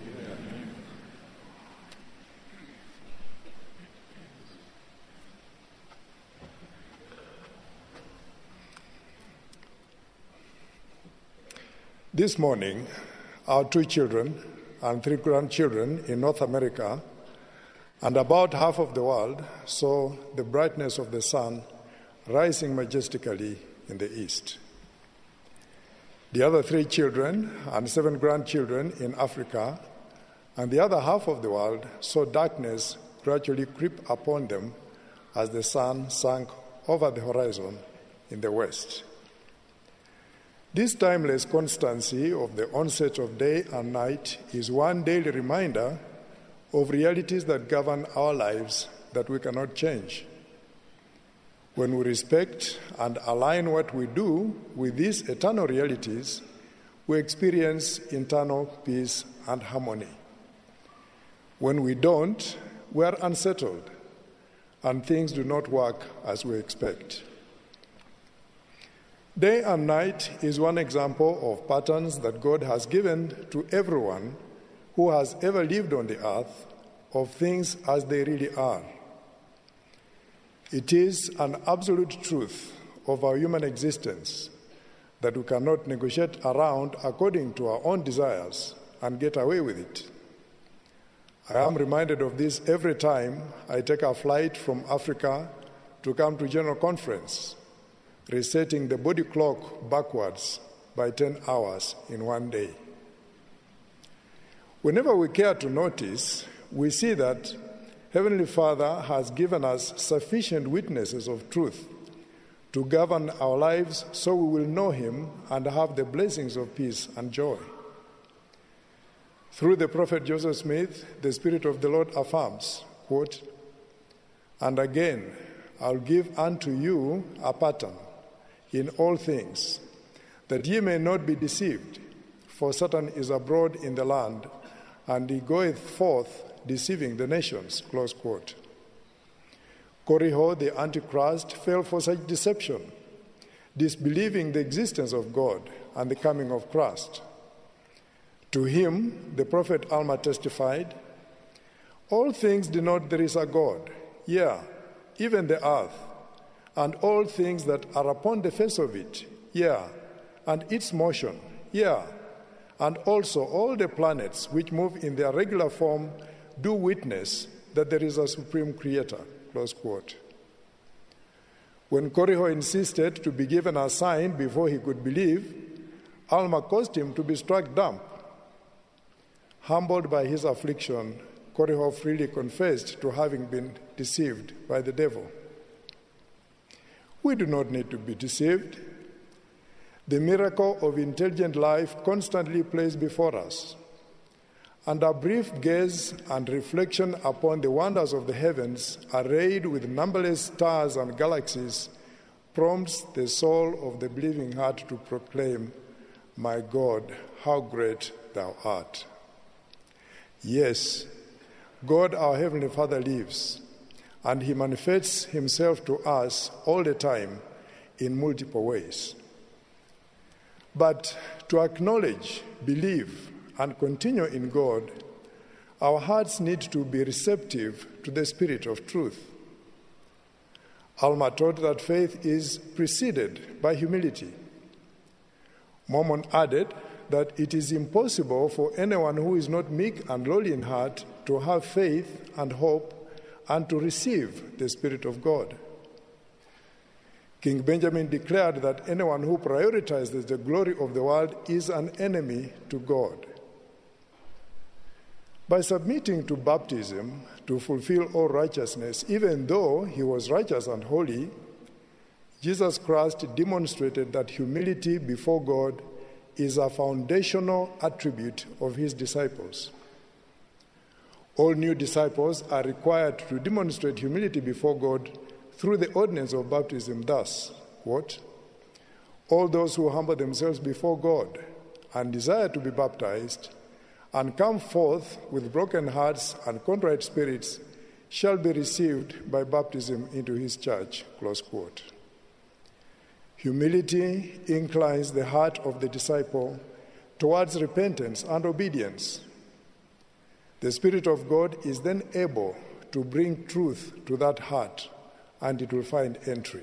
This morning, our 2 children and 3 grandchildren in North America and about half of the world saw the brightness of the sun rising majestically in the east. The other 3 children and 7 grandchildren in Africa and the other half of the world saw darkness gradually creep upon them as the sun sank over the horizon in the west. This timeless constancy of the onset of day and night is one daily reminder of realities that govern our lives that we cannot change. When we respect and align what we do with these eternal realities, we experience internal peace and harmony. When we don't, we are unsettled, and things do not work as we expect. Day and night is one example of patterns that God has given to everyone who has ever lived on the earth of things as they really are. It is an absolute truth of our human existence that we cannot negotiate around according to our own desires and get away with it. I am reminded of this every time I take a flight from Africa to come to General Conference, resetting the body clock backwards by 10 hours in one day. Whenever we care to notice, we see that Heavenly Father has given us sufficient witnesses of truth to govern our lives so we will know Him and have the blessings of peace and joy. Through the prophet Joseph Smith, the Spirit of the Lord affirms, quote, "And again, I'll give unto you a pattern in all things, that ye may not be deceived, for Satan is abroad in the land, and he goeth forth deceiving the nations," close quote. Koriho, the Antichrist, fell for such deception, disbelieving the existence of God and the coming of Christ.
To him, the prophet Alma testified, "All things denote there is a God, yea, even the earth, and all things that are upon the face of it, yea, and its motion, yea, and also all the planets which move in their regular form do witness that there is a supreme creator." Close quote. When Koriho insisted to be given a sign before he could believe, Alma caused him to be struck dumb. Humbled by his affliction, Koriho freely confessed to having been deceived by the devil. We do not need to be deceived. The miracle of intelligent life constantly plays before us, and a brief gaze and reflection upon the wonders of the heavens, arrayed with numberless stars and galaxies, prompts the soul of the believing heart to proclaim, "My God, how great thou art." Yes, God our Heavenly Father lives, and he manifests himself to us all the time in multiple ways. But to acknowledge, believe, and continue in God, our hearts need to be receptive to the Spirit of truth. Alma taught that faith is preceded by humility. Mormon added that it is impossible for anyone who is not meek and lowly in heart to have faith and hope and to receive the Spirit of God. King Benjamin declared that anyone who prioritizes the glory of the world is an enemy to God. By submitting to baptism to fulfill all righteousness, even though he was righteous and holy, Jesus Christ demonstrated that humility before God is a foundational attribute of his disciples. All new disciples are required to demonstrate humility before God through the ordinance of baptism. Thus, quote, "All those who humble themselves before God and desire to be baptized and come forth with broken hearts and contrite spirits shall be received by baptism into his church." Close quote. Humility inclines the heart of the disciple towards repentance and obedience. The Spirit of God is then able to bring truth to that heart, and it will find entry.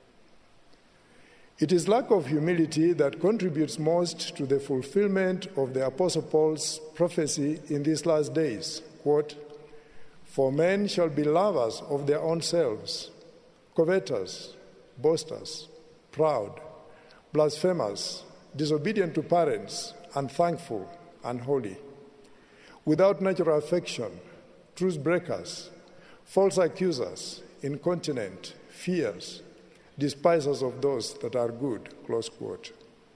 It is lack of humility that contributes most to the fulfillment of the Apostle Paul's prophecy in these last days. Quote, "For men shall be lovers of their own selves, covetous, boasters, proud, blasphemers, disobedient to parents, unthankful, unholy, without natural affection, truce breakers, false accusers, incontinent, fierce, despisers of those that are good." Close quote.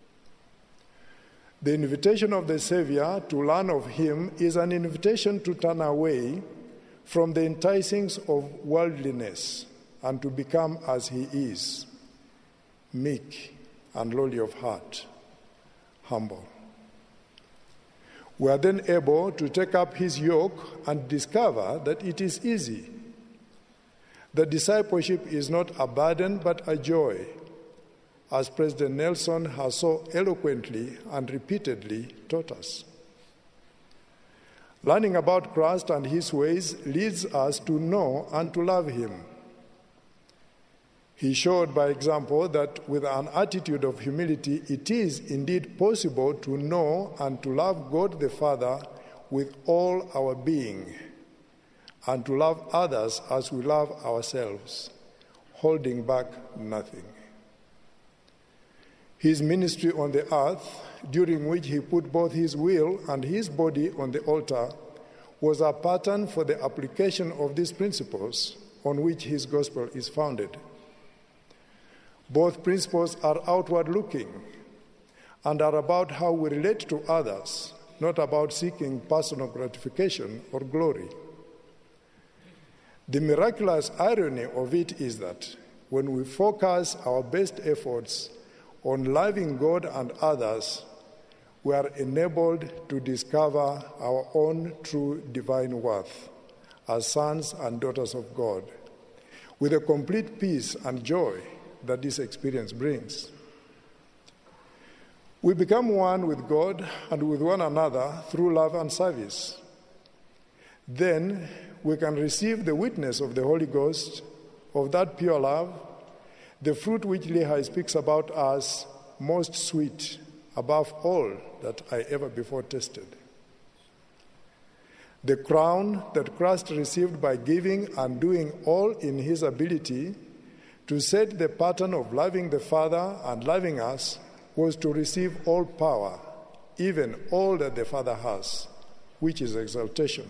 The invitation of the Savior to learn of him is an invitation to turn away from the enticings of worldliness and to become as he is, meek and lowly of heart, humble. We are then able to take up his yoke and discover that it is easy. That discipleship is not a burden but a joy, as President Nelson has so eloquently and repeatedly taught us. Learning about Christ and his ways leads us to know and to love him. He showed by example that with an attitude of humility, it is indeed possible to know and to love God the Father with all our being, and to love others as we love ourselves, holding back nothing. His ministry on the earth, during which he put both his will and his body on the altar, was a pattern for the application of these principles on which his gospel is founded. Both principles are outward-looking and are about how we relate to others, not about seeking personal gratification or glory. The miraculous irony of it is that when we focus our best efforts on loving God and others, we are enabled to discover our own true divine worth as sons and daughters of God, with a complete peace and joy that this experience brings. We become one with God and with one another through love and service. Then we can receive the witness of the Holy Ghost, of that pure love, the fruit which Lehi speaks about as most sweet, above all that I ever before tasted. The crown that Christ received by giving and doing all in his ability to set the pattern of loving the Father and loving us was to receive all power, even all that the Father has, which is exaltation.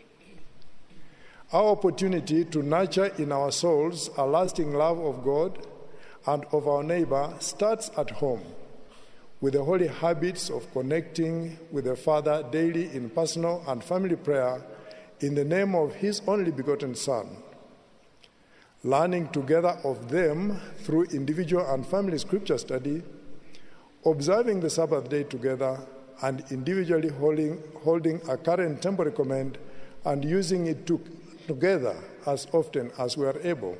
Our opportunity to nurture in our souls a lasting love of God and of our neighbor starts at home, with the holy habits of connecting with the Father daily in personal and family prayer in the name of his only begotten Son, learning together of them through individual and family scripture study, observing the Sabbath day together, and individually holding a current temple command and using it together as often as we are able.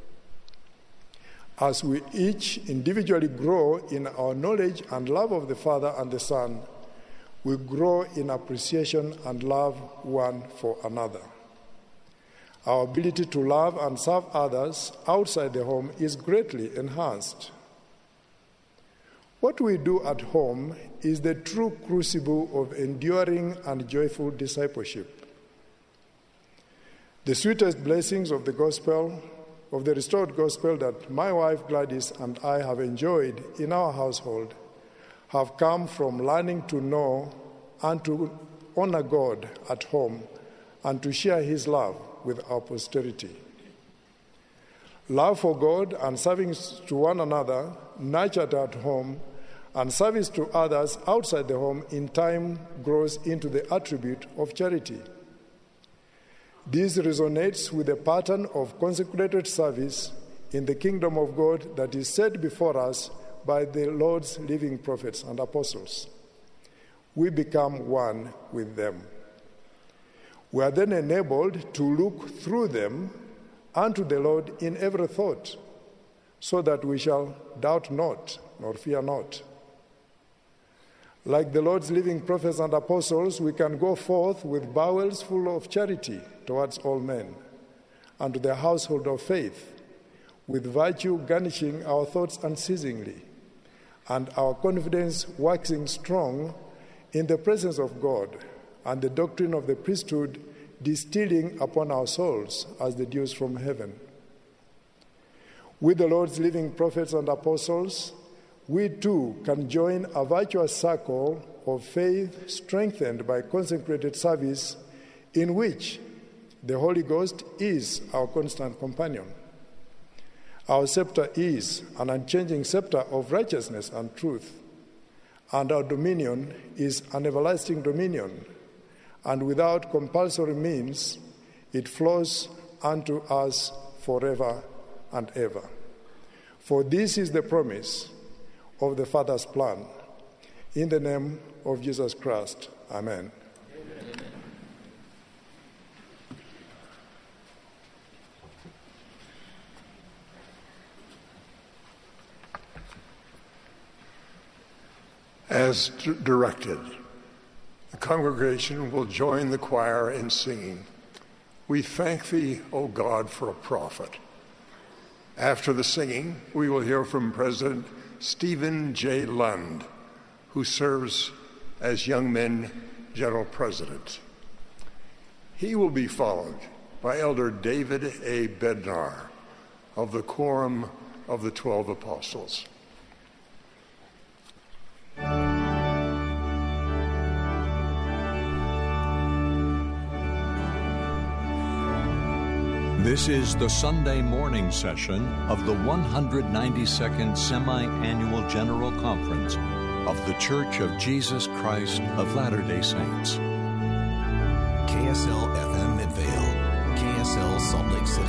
As we each individually grow in our knowledge and love of the Father and the Son, we grow in appreciation and love one for another. Our ability to love and serve others outside the home is greatly enhanced. What we do at home is the true crucible of enduring and joyful discipleship. The sweetest blessings of the gospel, of the restored gospel that my wife Gladys and I have enjoyed in our household, have come from learning to know and to honor God at home and to share his love with our posterity. Love for God and serving to one another, nurtured at home, and service to others outside the home in time grows into the attribute of charity. This resonates with the pattern of consecrated service in the kingdom of God that is set before us by the Lord's living prophets and apostles. We become one with them. We are then enabled to look through them unto the Lord in every thought, so that we shall doubt not, nor fear not. Like the Lord's living prophets and apostles, we can go forth with bowels full of charity towards all men, and to the household of faith, with virtue garnishing our thoughts unceasingly, and our confidence waxing strong in the presence of God, and the doctrine of the priesthood distilling upon our souls as the dews from heaven. With the Lord's living prophets and apostles, we too can join a virtuous circle of faith strengthened by consecrated service, in which the Holy Ghost is our constant companion. Our scepter is an unchanging scepter of righteousness and truth, and our dominion is an everlasting dominion, and without compulsory means it flows unto us forever and ever. For this is the promise of the Father's plan. In the name of Jesus Christ, amen.
As directed, the congregation will join the choir in singing, "We Thank Thee, O God, for a Prophet." After the singing, we will hear from President Stephen J. Lund, who serves as Young Men General President. He will be followed by Elder David A. Bednar of the Quorum of the 12 Apostles.
This is the Sunday morning session of the 192nd Semi-Annual General Conference of The Church of Jesus Christ of Latter-day Saints.
KSL FM Midvale, KSL Salt Lake City.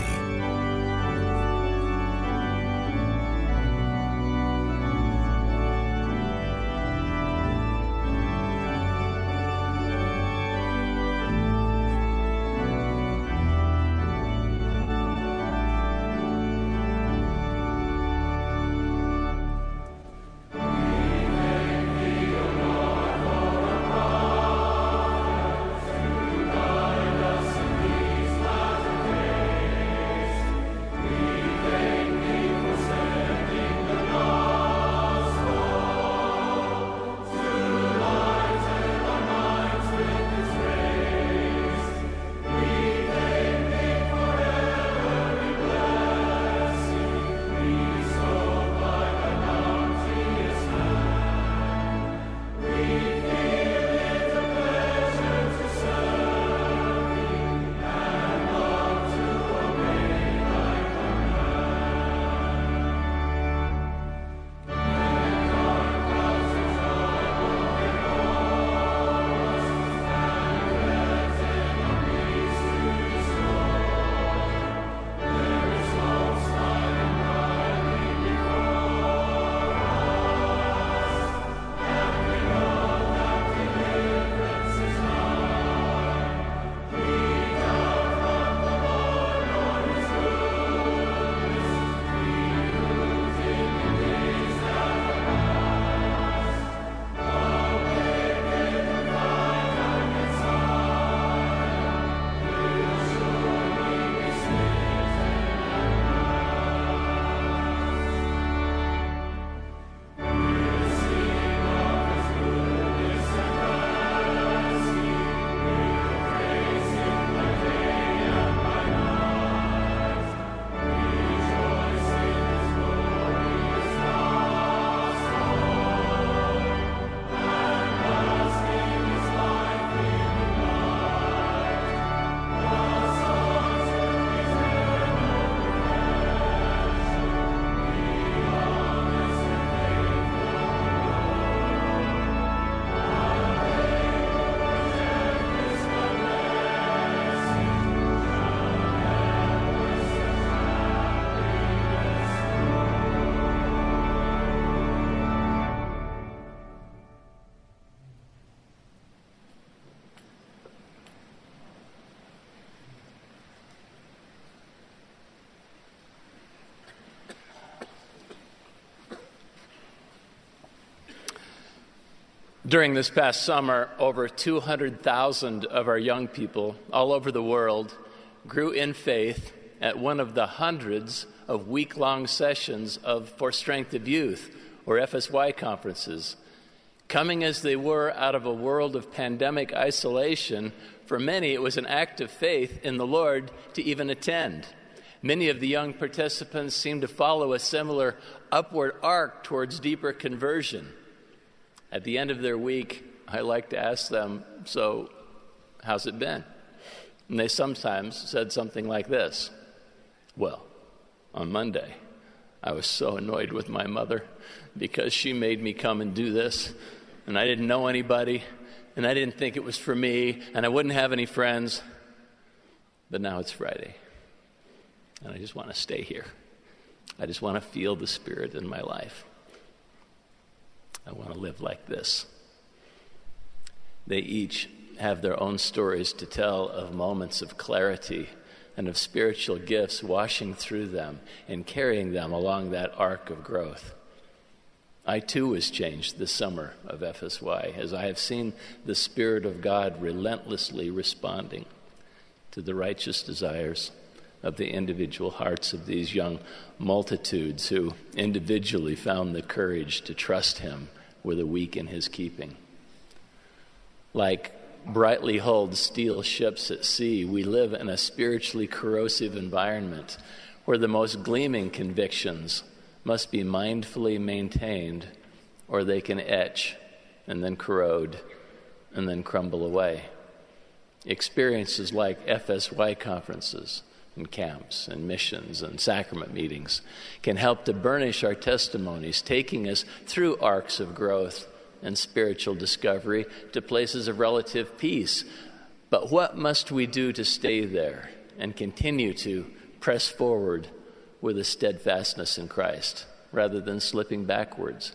During this past summer, over 200,000 of our young people all over the world grew in faith at one of the hundreds of week-long sessions For Strength of Youth, or FSY conferences. Coming as they were out of a world of pandemic isolation, for many it was an act of faith in the Lord to even attend. Many of the young participants seemed to follow a similar upward arc towards deeper conversion. At the end of their week, I like to ask them, "So, how's it been?" And they sometimes said something like this: "Well, on Monday, I was so annoyed with my mother because she made me come and do this, and I didn't know anybody, and I didn't think it was for me, and I wouldn't have any friends. But now it's Friday, and I just want to stay here. I just want to feel the Spirit in my life. I want to live like this." They each have their own stories to tell of moments of clarity and of spiritual gifts washing through them and carrying them along that arc of growth. I too was changed this summer of FSY as I have seen the Spirit of God relentlessly responding to the righteous desires of the individual hearts of these young multitudes who individually found the courage to trust Him with a week in His keeping. Like brightly hulled steel ships at sea, we live in a spiritually corrosive environment where the most gleaming convictions must be mindfully maintained, or they can etch and then corrode and then crumble away. Experiences like FSY conferences and camps and missions and sacrament meetings can help to burnish our testimonies, taking us through arcs of growth and spiritual discovery to places of relative peace. But what must we do to stay there and continue to press forward with a steadfastness in Christ rather than slipping backwards?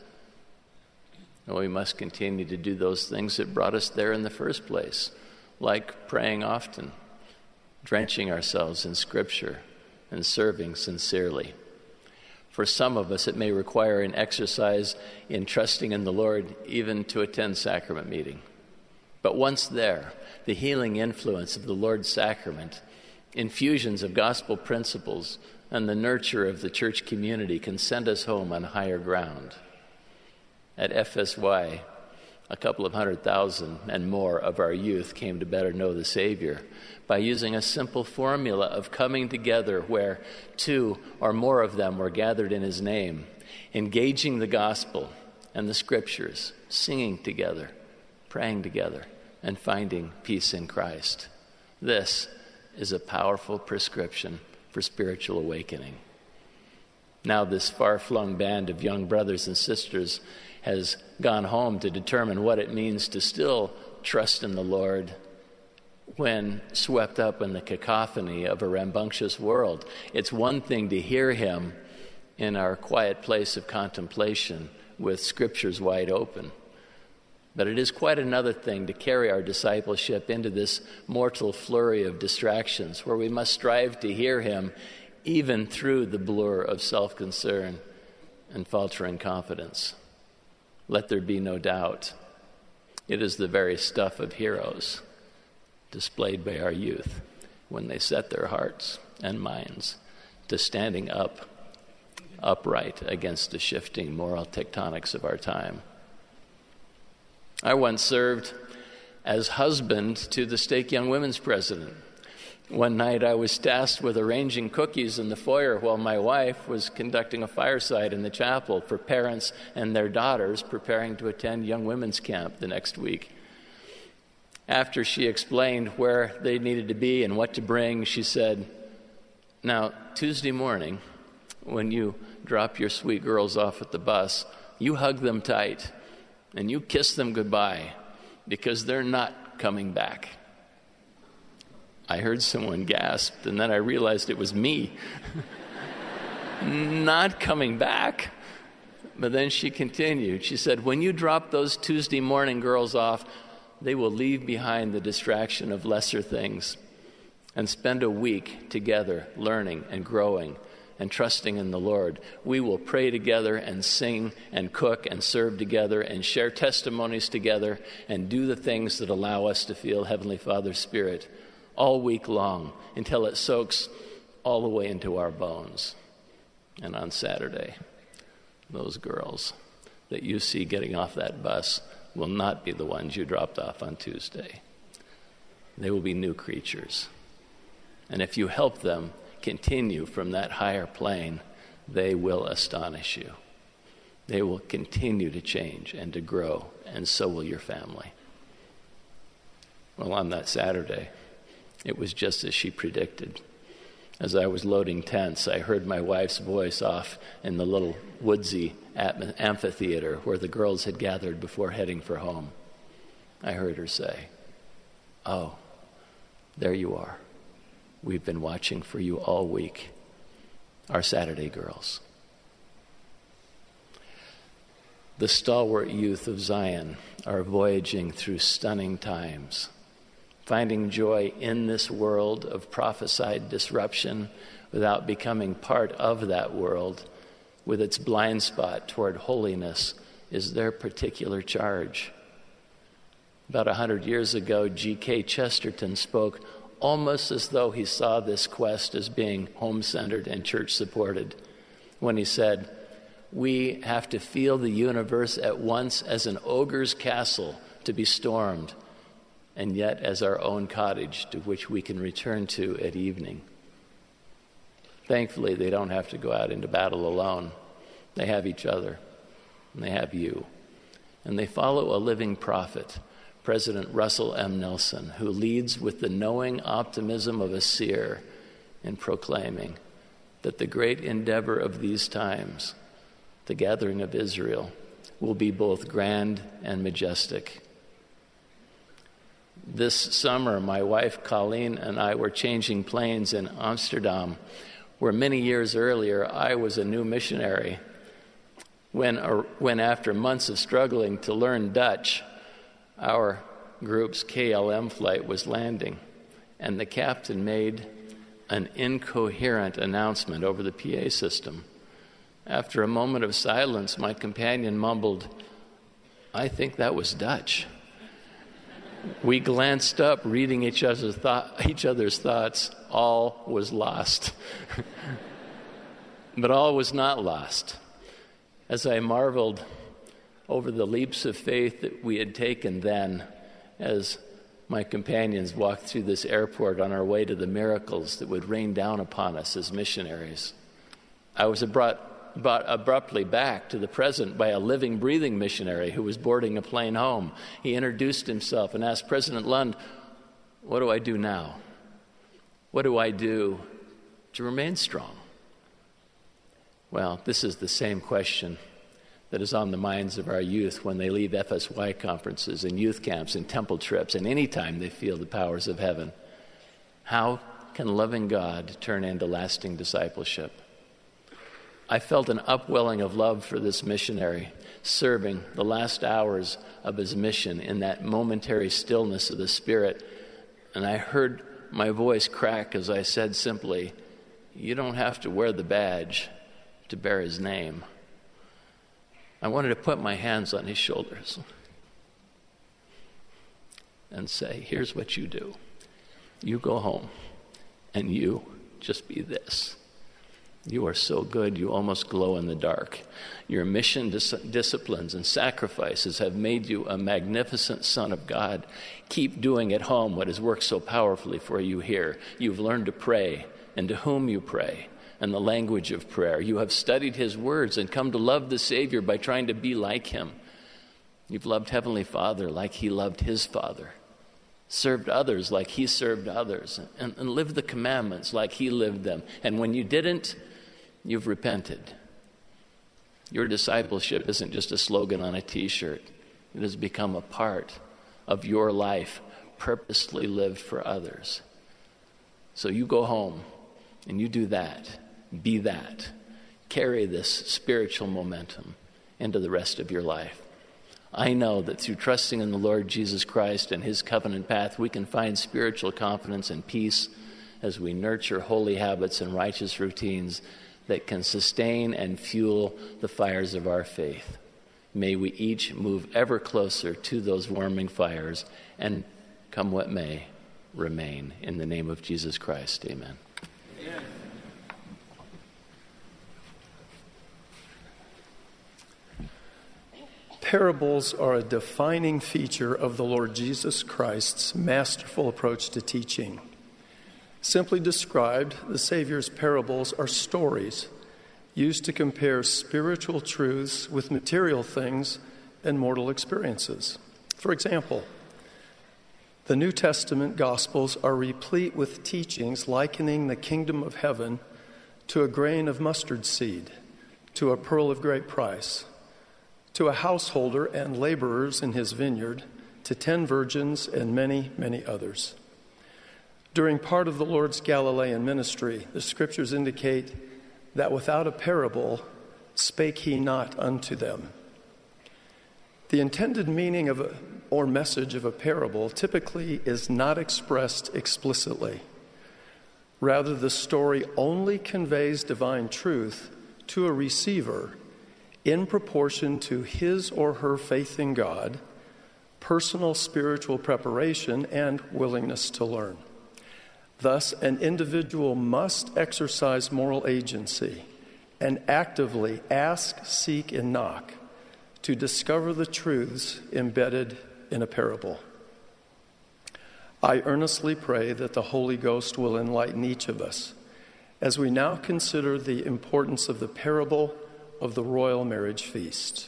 And we must continue to do those things that brought us there in the first place, like praying often, drenching ourselves in Scripture, and serving sincerely. For some of us, it may require an exercise in trusting in the Lord even to attend sacrament meeting. But once there, the healing influence of the Lord's sacrament, infusions of gospel principles, and the nurture of the church community can send us home on higher ground. At FSY, a couple of 100,000 and more of our youth came to better know the Savior by using a simple formula of coming together where two or more of them were gathered in His name, engaging the gospel and the Scriptures, singing together, praying together, and finding peace in Christ. This is a powerful prescription for spiritual awakening. Now this far-flung band of young brothers and sisters has gone home to determine what it means to still trust in the Lord when swept up in the cacophony of a rambunctious world. It's one thing to hear Him in our quiet place of contemplation with Scriptures wide open, but it is quite another thing to carry our discipleship into this mortal flurry of distractions where we must strive to hear Him even through the blur of self-concern and faltering confidence. Let there be no doubt, it is the very stuff of heroes displayed by our youth when they set their hearts and minds to standing upright against the shifting moral tectonics of our time. I once served as husband to the Stake Young Women's president. One night I was tasked with arranging cookies in the foyer while my wife was conducting a fireside in the chapel for parents and their daughters preparing to attend Young Women's Camp the next week. After she explained where they needed to be and what to bring, she said, "Now, Tuesday morning, when you drop your sweet girls off at the bus, you hug them tight and you kiss them goodbye because they're not coming back." I heard someone gasp, and then I realized it was me. Not coming back. But then she continued. She said, "When you drop those Tuesday morning girls off, they will leave behind the distraction of lesser things and spend a week together learning and growing and trusting in the Lord. We will pray together and sing and cook and serve together and share testimonies together and do the things that allow us to feel Heavenly Father's Spirit all week long until it soaks all the way into our bones. And on Saturday, those girls that you see getting off that bus will not be the ones you dropped off on Tuesday. They will be new creatures. And if you help them continue from that higher plane, they will astonish you. They will continue to change and to grow, and so will your family. Well, on that Saturday, it was just as she predicted. As I was loading tents, I heard my wife's voice off in the little woodsy amphitheater where the girls had gathered before heading for home. I heard her say, "Oh, there you are. We've been watching for you all week. Our Saturday girls." The stalwart youth of Zion are voyaging through stunning times, finding joy in this world of prophesied disruption without becoming part of that world with its blind spot toward holiness is their particular charge. About 100 years ago, G.K. Chesterton spoke almost as though he saw this quest as being home-centered and church-supported when he said, "We have to feel the universe at once as an ogre's castle to be stormed, and yet as our own cottage to which we can return to at evening." Thankfully, they don't have to go out into battle alone. They have each other, and they have you. And they follow a living prophet, President Russell M. Nelson, who leads with the knowing optimism of a seer in proclaiming that the great endeavor of these times, the gathering of Israel, will be both grand and majestic. This summer, my wife Colleen and I were changing planes in Amsterdam, where many years earlier I was a new missionary. When after months of struggling to learn Dutch, our group's KLM flight was landing, and the captain made an incoherent announcement over the PA system. After a moment of silence, my companion mumbled, "I think that was Dutch." We glanced up, reading each other's thoughts. All was lost. But all was not lost. As I marveled over the leaps of faith that we had taken then, as my companions walked through this airport on our way to the miracles that would rain down upon us as missionaries, I was brought abruptly back to the present by a living, breathing missionary who was boarding a plane home. He introduced himself and asked President Lund, "What do I do now? What do I do to remain strong?" Well, this is the same question that is on the minds of our youth when they leave FSY conferences and youth camps and temple trips and any time they feel the powers of heaven. How can loving God turn into lasting discipleship? I felt an upwelling of love for this missionary, serving the last hours of his mission in that momentary stillness of the Spirit, and I heard my voice crack as I said simply, "You don't have to wear the badge to bear his name." I wanted to put my hands on his shoulders and say, "Here's what you do. You go home and you just be this. You are so good, you almost glow in the dark. Your mission disciplines and sacrifices have made you a magnificent son of God. Keep doing at home what has worked so powerfully for you here. You've learned to pray and to whom you pray and the language of prayer. You have studied his words and come to love the Savior by trying to be like him. You've loved Heavenly Father like he loved his Father, served others like he served others, and lived the commandments like he lived them. And when you didn't, you've repented. Your discipleship isn't just a slogan on a t-shirt. It has become a part of your life, purposely lived for others. So you go home and you do that. Be that. Carry this spiritual momentum into the rest of your life. I know that through trusting in the Lord Jesus Christ and his covenant path, we can find spiritual confidence and peace as we nurture holy habits and righteous routines that can sustain and fuel the fires of our faith. May we each move ever closer to those warming fires and, come what may, remain. In the name of Jesus Christ, amen. Amen.
Parables are a defining feature of the Lord Jesus Christ's masterful approach to teaching. Simply described, the Savior's parables are stories used to compare spiritual truths with material things and mortal experiences. For example, the New Testament Gospels are replete with teachings likening the kingdom of heaven to a grain of mustard seed, to a pearl of great price, to a householder and laborers in his vineyard, to 10 virgins and many, many others. During part of the Lord's Galilean ministry, the scriptures indicate that without a parable spake he not unto them. The intended meaning or message of a parable typically is not expressed explicitly. Rather, the story only conveys divine truth to a receiver in proportion to his or her faith in God, personal spiritual preparation, and willingness to learn. Thus, an individual must exercise moral agency and actively ask, seek, and knock to discover the truths embedded in a parable. I earnestly pray that the Holy Ghost will enlighten each of us as we now consider the importance of the parable of the royal marriage feast.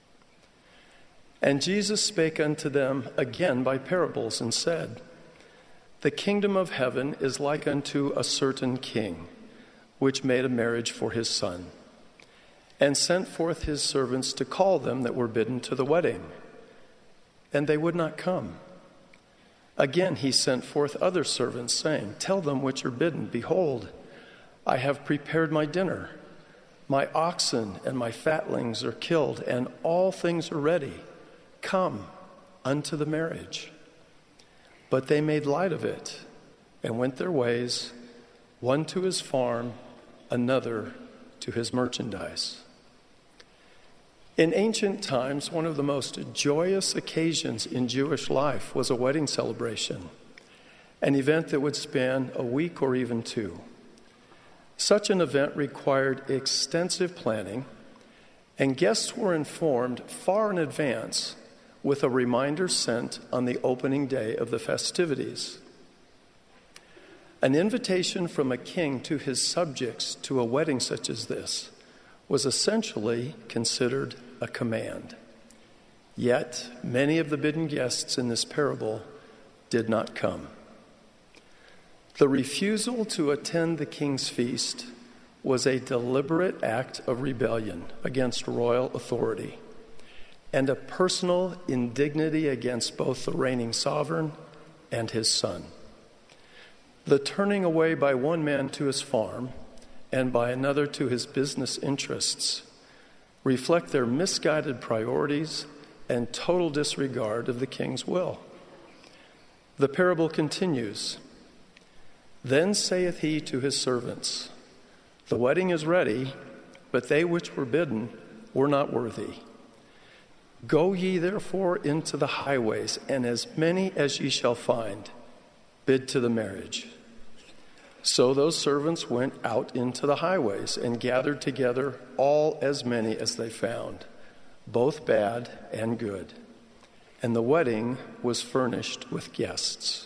And Jesus spake unto them again by parables and said, The kingdom of heaven is like unto a certain king, which made a marriage for his son, and sent forth his servants to call them that were bidden to the wedding. And they would not come. Again he sent forth other servants, saying, Tell them which are bidden, Behold, I have prepared my dinner. My oxen and my fatlings are killed, and all things are ready. Come unto the marriage. But they made light of it and went their ways, one to his farm, another to his merchandise. In ancient times, one of the most joyous occasions in Jewish life was a wedding celebration, an event that would span a week or even 2. Such an event required extensive planning, and guests were informed far in advance with a reminder sent on the opening day of the festivities. An invitation from a king to his subjects to a wedding such as this was essentially considered a command. Yet, many of the bidden guests in this parable did not come. The refusal to attend the king's feast was a deliberate act of rebellion against royal authority and a personal indignity against both the reigning sovereign and his son. The turning away by one man to his farm and by another to his business interests reflect their misguided priorities and total disregard of the king's will. The parable continues. Then saith he to his servants, The wedding is ready, but they which were bidden were not worthy. Go ye therefore into the highways, and as many as ye shall find, bid to the marriage. So those servants went out into the highways and gathered together all as many as they found, both bad and good. And the wedding was furnished with guests.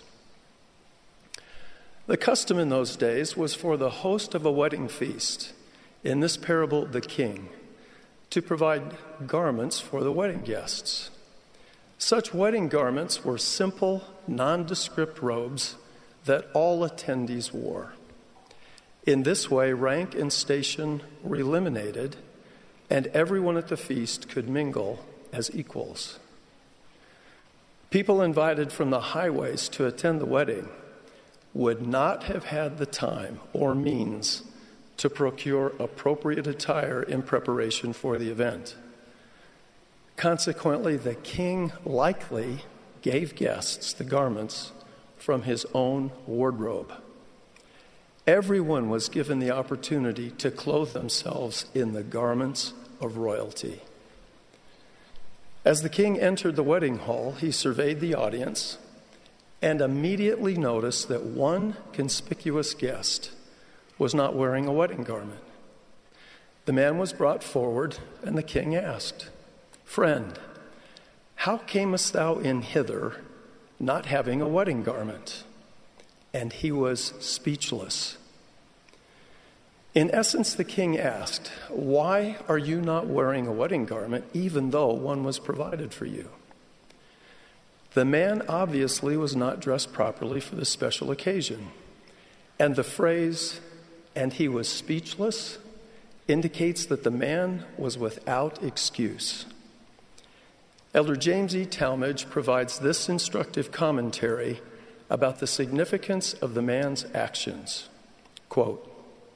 The custom in those days was for the host of a wedding feast, in this parable the king, to provide garments for the wedding guests. Such wedding garments were simple, nondescript robes that all attendees wore. In this way, rank and station were eliminated, and everyone at the feast could mingle as equals. People invited from the highways to attend the wedding would not have had the time or means to procure appropriate attire in preparation for the event. Consequently, the king likely gave guests the garments from his own wardrobe. Everyone was given the opportunity to clothe themselves in the garments of royalty. As the king entered the wedding hall, he surveyed the audience and immediately noticed that one conspicuous guest was not wearing a wedding garment. The man was brought forward, and the king asked, "Friend, how camest thou in hither, not having a wedding garment?" And he was speechless. In essence, the king asked, "Why are you not wearing a wedding garment, even though one was provided for you?" The man obviously was not dressed properly for this special occasion, and the phrase, "and he was speechless," indicates that the man was without excuse. Elder James E. Talmage provides this instructive commentary about the significance of the man's actions. Quote,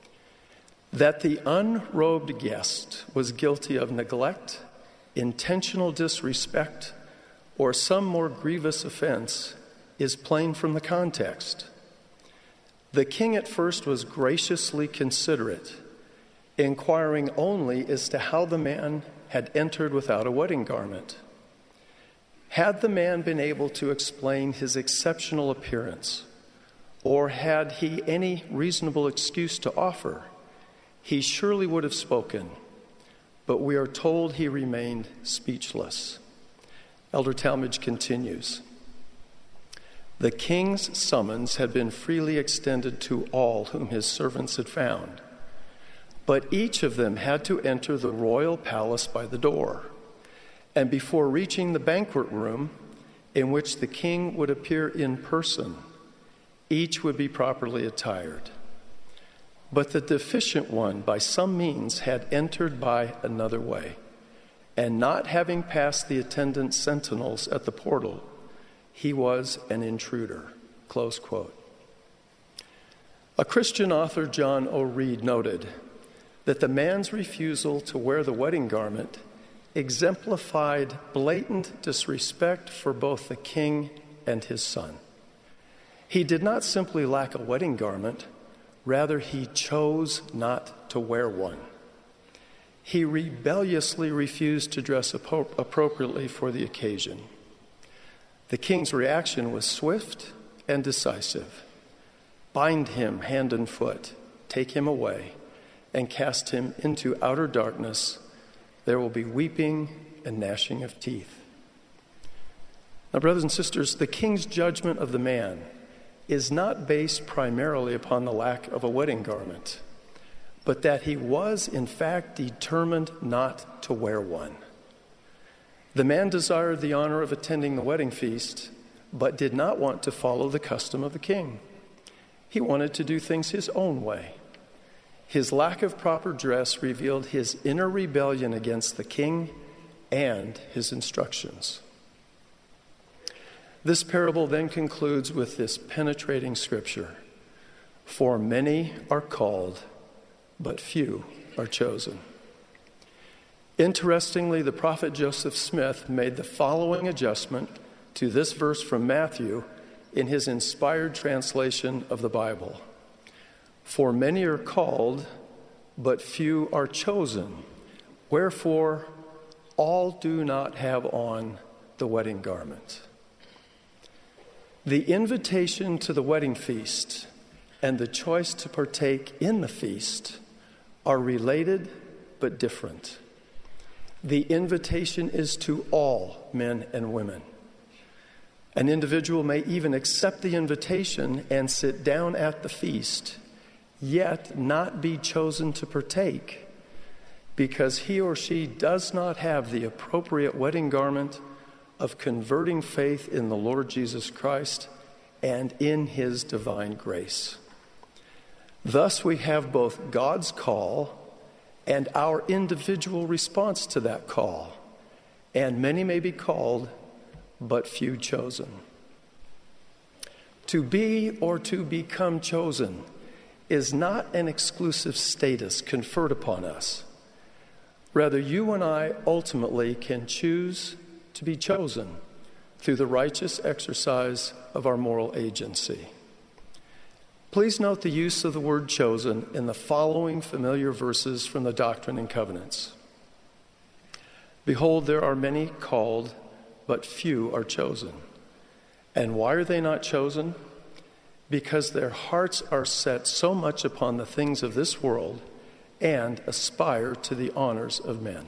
"That the unrobed guest was guilty of neglect, intentional disrespect, or some more grievous offense is plain from the context. The king at first was graciously considerate, inquiring only as to how the man had entered without a wedding garment. Had the man been able to explain his exceptional appearance, or had he any reasonable excuse to offer, he surely would have spoken, but we are told he remained speechless." Elder Talmage continues, "The king's summons had been freely extended to all whom his servants had found, but each of them had to enter the royal palace by the door, and before reaching the banquet room in which the king would appear in person, each would be properly attired. But the deficient one, by some means, had entered by another way, and not having passed the attendant sentinels at the portal, he was an intruder." Close quote. A Christian author, John O. Reed, noted that the man's refusal to wear the wedding garment exemplified blatant disrespect for both the king and his son. He did not simply lack a wedding garment, rather he chose not to wear one. He rebelliously refused to dress appropriately for the occasion. The king's reaction was swift and decisive. "Bind him hand and foot, take him away, and cast him into outer darkness. There will be weeping and gnashing of teeth." Now, brothers and sisters, the king's judgment of the man is not based primarily upon the lack of a wedding garment, but that he was, in fact, determined not to wear one. The man desired the honor of attending the wedding feast, but did not want to follow the custom of the king. He wanted to do things his own way. His lack of proper dress revealed his inner rebellion against the king and his instructions. This parable then concludes with this penetrating scripture: "For many are called, but few are chosen." Interestingly, the prophet Joseph Smith made the following adjustment to this verse from Matthew in his inspired translation of the Bible: "For many are called, but few are chosen. Wherefore, all do not have on the wedding garment." The invitation to the wedding feast and the choice to partake in the feast are related but different. The invitation is to all men and women. An individual may even accept the invitation and sit down at the feast, yet not be chosen to partake because he or she does not have the appropriate wedding garment of converting faith in the Lord Jesus Christ and in his divine grace. Thus, we have both God's call and our individual response to that call, and many may be called, but few chosen. To be or to become chosen is not an exclusive status conferred upon us. Rather, you and I ultimately can choose to be chosen through the righteous exercise of our moral agency. Please note the use of the word chosen in the following familiar verses from the Doctrine and Covenants. Behold, there are many called, but few are chosen. And why are they not chosen? Because their hearts are set so much upon the things of this world and aspire to the honors of men.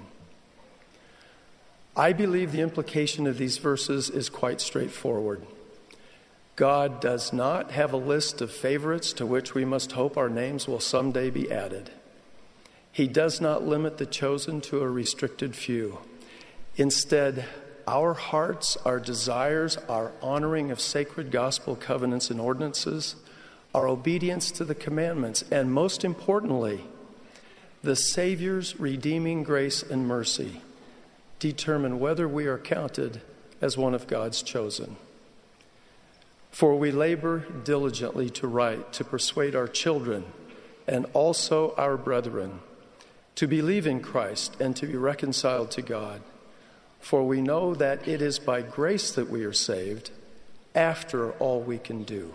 I believe the implication of these verses is quite straightforward. God does not have a list of favorites to which we must hope our names will someday be added. He does not limit the chosen to a restricted few. Instead, our hearts, our desires, our honoring of sacred gospel covenants and ordinances, our obedience to the commandments, and most importantly, the Savior's redeeming grace and mercy determine whether we are counted as one of God's chosen. For we labor diligently to write, to persuade our children and also our brethren to believe in Christ and to be reconciled to God. For we know that it is by grace that we are saved, after all we can do.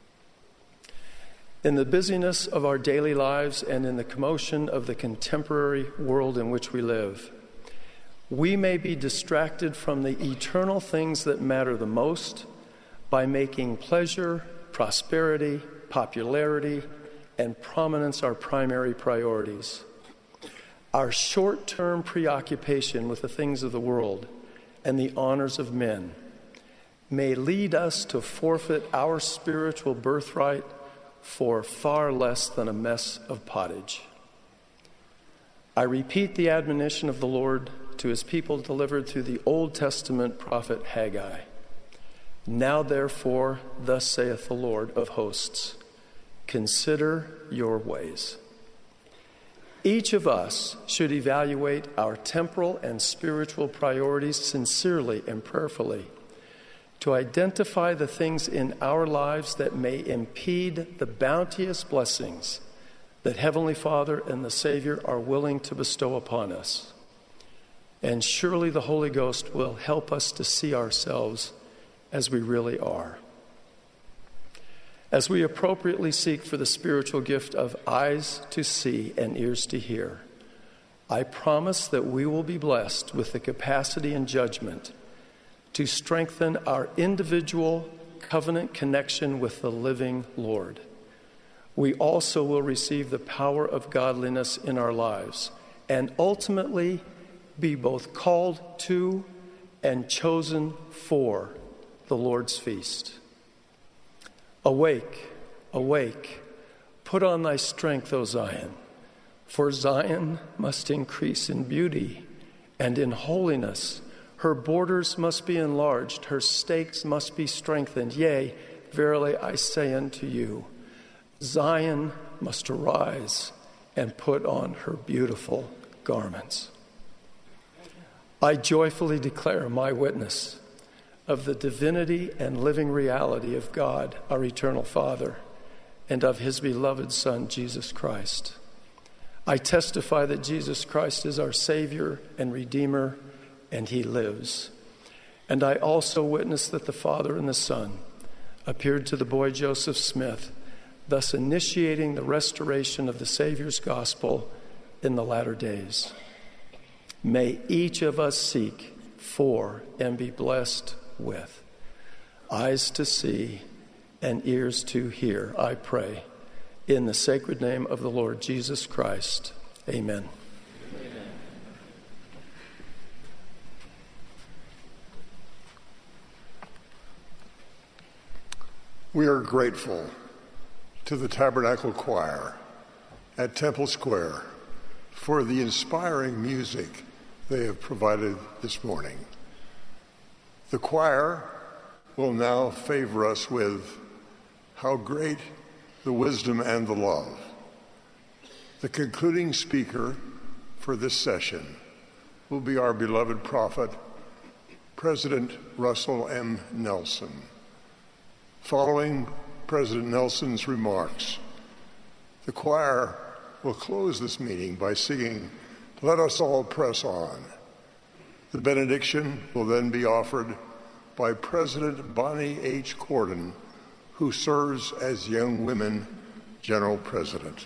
In the busyness of our daily lives and in the commotion of the contemporary world in which we live, we may be distracted from the eternal things that matter the most by making pleasure, prosperity, popularity, and prominence our primary priorities. Our short-term preoccupation with the things of the world and the honors of men may lead us to forfeit our spiritual birthright for far less than a mess of pottage. I repeat the admonition of the Lord to his people delivered through the Old Testament prophet Haggai. Now, therefore, thus saith the Lord of hosts, consider your ways. Each of us should evaluate our temporal and spiritual priorities sincerely and prayerfully to identify the things in our lives that may impede the bounteous blessings that Heavenly Father and the Savior are willing to bestow upon us. And surely the Holy Ghost will help us to see ourselves as we really are. As we appropriately seek for the spiritual gift of eyes to see and ears to hear, I promise that we will be blessed with the capacity and judgment to strengthen our individual covenant connection with the living Lord. We also will receive the power of godliness in our lives and ultimately be both called to and chosen for the Lord's feast. Awake, awake, put on thy strength, O Zion, for Zion must increase in beauty and in holiness. Her borders must be enlarged, her stakes must be strengthened. Yea, verily I say unto you, Zion must arise and put on her beautiful garments. I joyfully declare my witness of the divinity and living reality of God, our eternal Father, and of his beloved Son, Jesus Christ. I testify that Jesus Christ is our Savior and Redeemer, and he lives. And I also witness that the Father and the Son appeared to the boy Joseph Smith, thus initiating the restoration of the Savior's gospel in the latter days. May each of us seek for and be blessed with eyes to see and ears to hear, I pray, in the sacred name of the Lord Jesus Christ. Amen. Amen.
We are grateful to the Tabernacle Choir at Temple Square for the inspiring music they have provided this morning. The choir will now favor us with How Great the Wisdom and the Love. The concluding speaker for this session will be our beloved prophet, President Russell M. Nelson. Following President Nelson's remarks, the choir will close this meeting by singing, Let Us All Press On. The benediction will then be offered by President Bonnie H. Cordon, who serves as Young Women General President.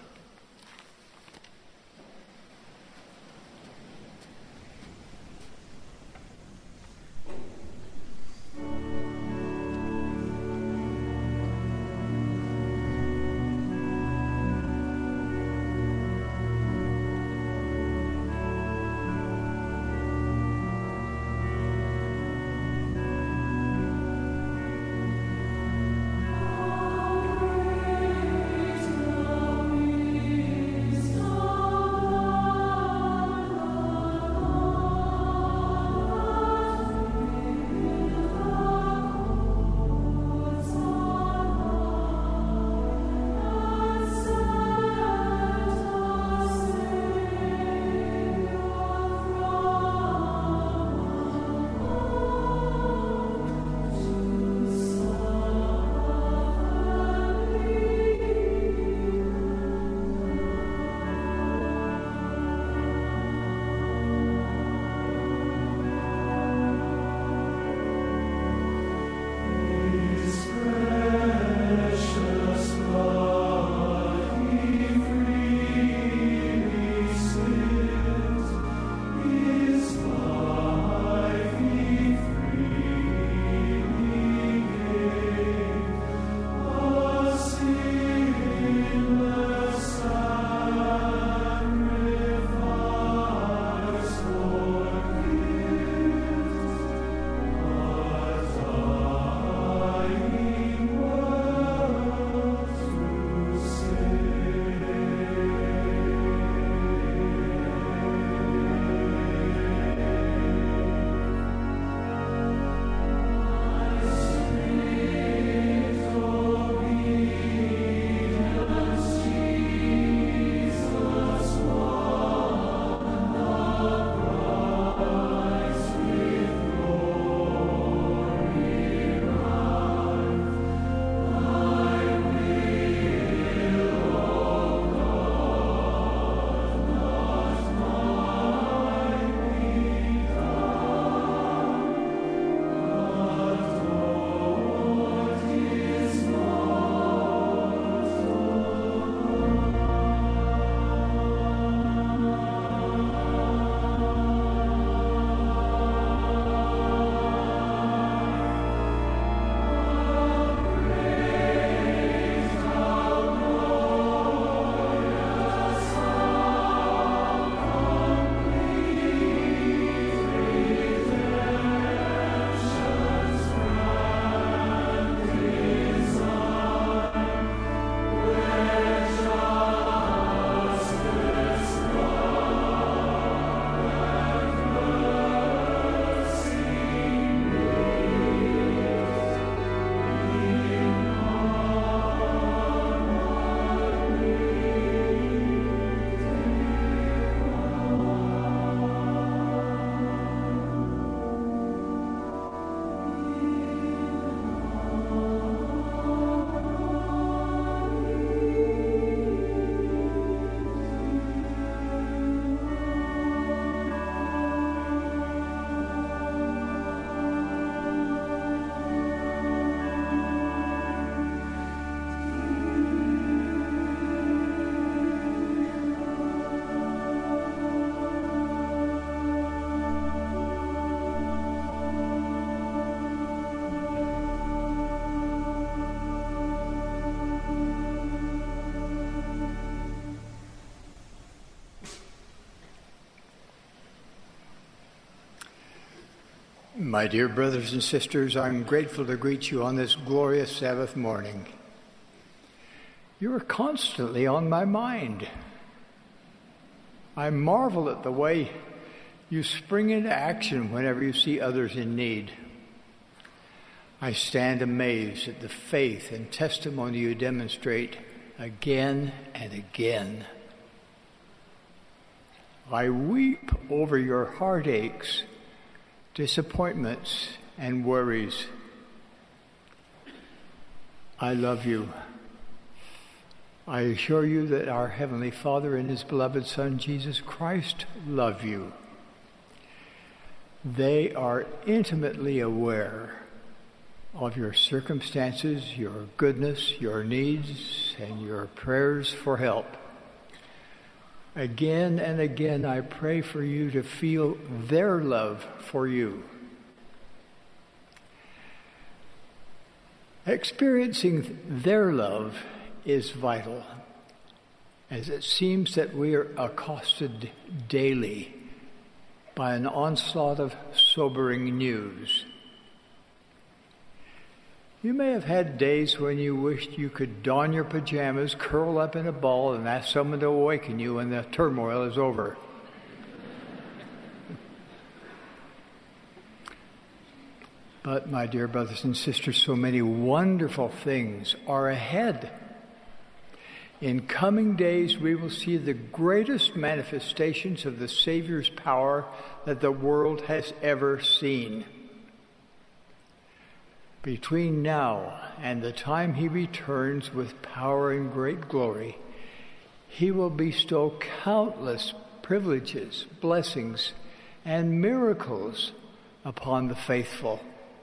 My dear brothers and sisters, I'm grateful to greet you on this glorious Sabbath morning. You are constantly on my mind. I marvel at the way you spring into action whenever you see others in need. I stand amazed at the faith and testimony you demonstrate again and again. I weep over your heartaches, disappointments, and worries. I love you. I assure you that our Heavenly Father and His beloved Son, Jesus Christ, love you. They are intimately aware of your circumstances, your goodness, your needs, and your prayers for help. Again and again, I pray for you to feel their love for you. Experiencing their love is vital, as it seems that we are accosted daily by an onslaught of sobering news. You may have had days when you wished you could don your pajamas, curl up in a ball, and ask someone to awaken you when the turmoil is over. But, my dear brothers and sisters, so many wonderful things are ahead. In coming days, we will see the greatest manifestations of the Savior's power that the world has ever seen. Between now and the time he returns with power and great glory, he will bestow countless privileges, blessings, and miracles upon the faithful.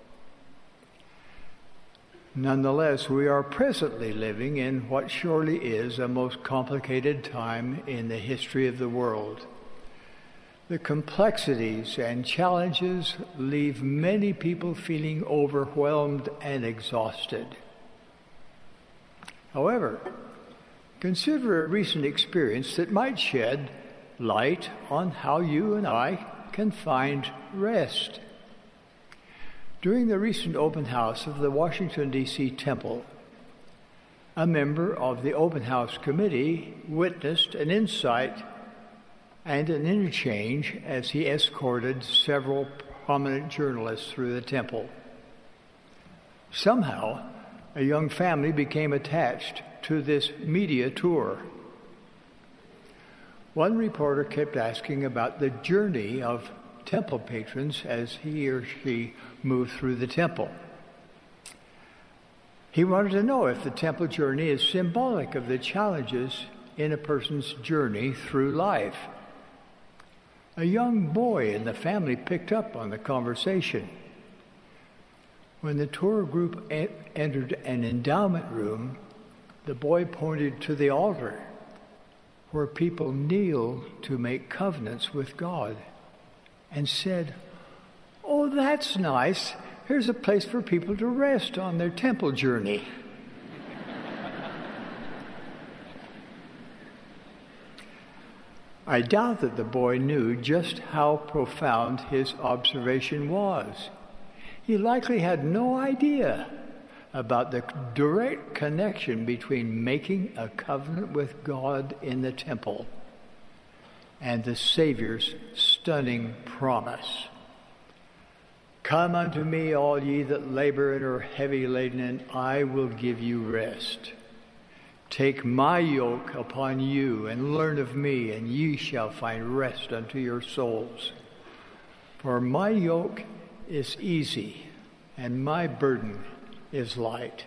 Nonetheless, we are presently living in what surely is a most complicated time in the history of the world. The complexities and challenges leave many people feeling overwhelmed and exhausted. However, consider a recent experience that might shed light on how you and I can find rest. During the recent open house of the Washington, D.C. Temple, a member of the open house committee witnessed an insight and an interchange as he escorted several prominent journalists through the temple. Somehow, a young family became attached to this media tour. One reporter kept asking about the journey of temple patrons as he or she moved through the temple. He wanted to know if the temple journey is symbolic of the challenges in a person's journey through life. A young boy in the family picked up on the conversation. When the tour group entered an endowment room, the boy pointed to the altar where people kneel to make covenants with God and said, "Oh, that's nice. Here's a place for people to rest on their temple journey." I doubt that the boy knew just how profound his observation was. He likely had no idea about the direct connection between making a covenant with God in the temple and the Savior's stunning promise. "Come unto me, all ye that labor and are heavy laden, and I will give you rest. Take my yoke upon you and learn of me, and ye shall find rest unto your souls. For my yoke is easy, and my burden is light."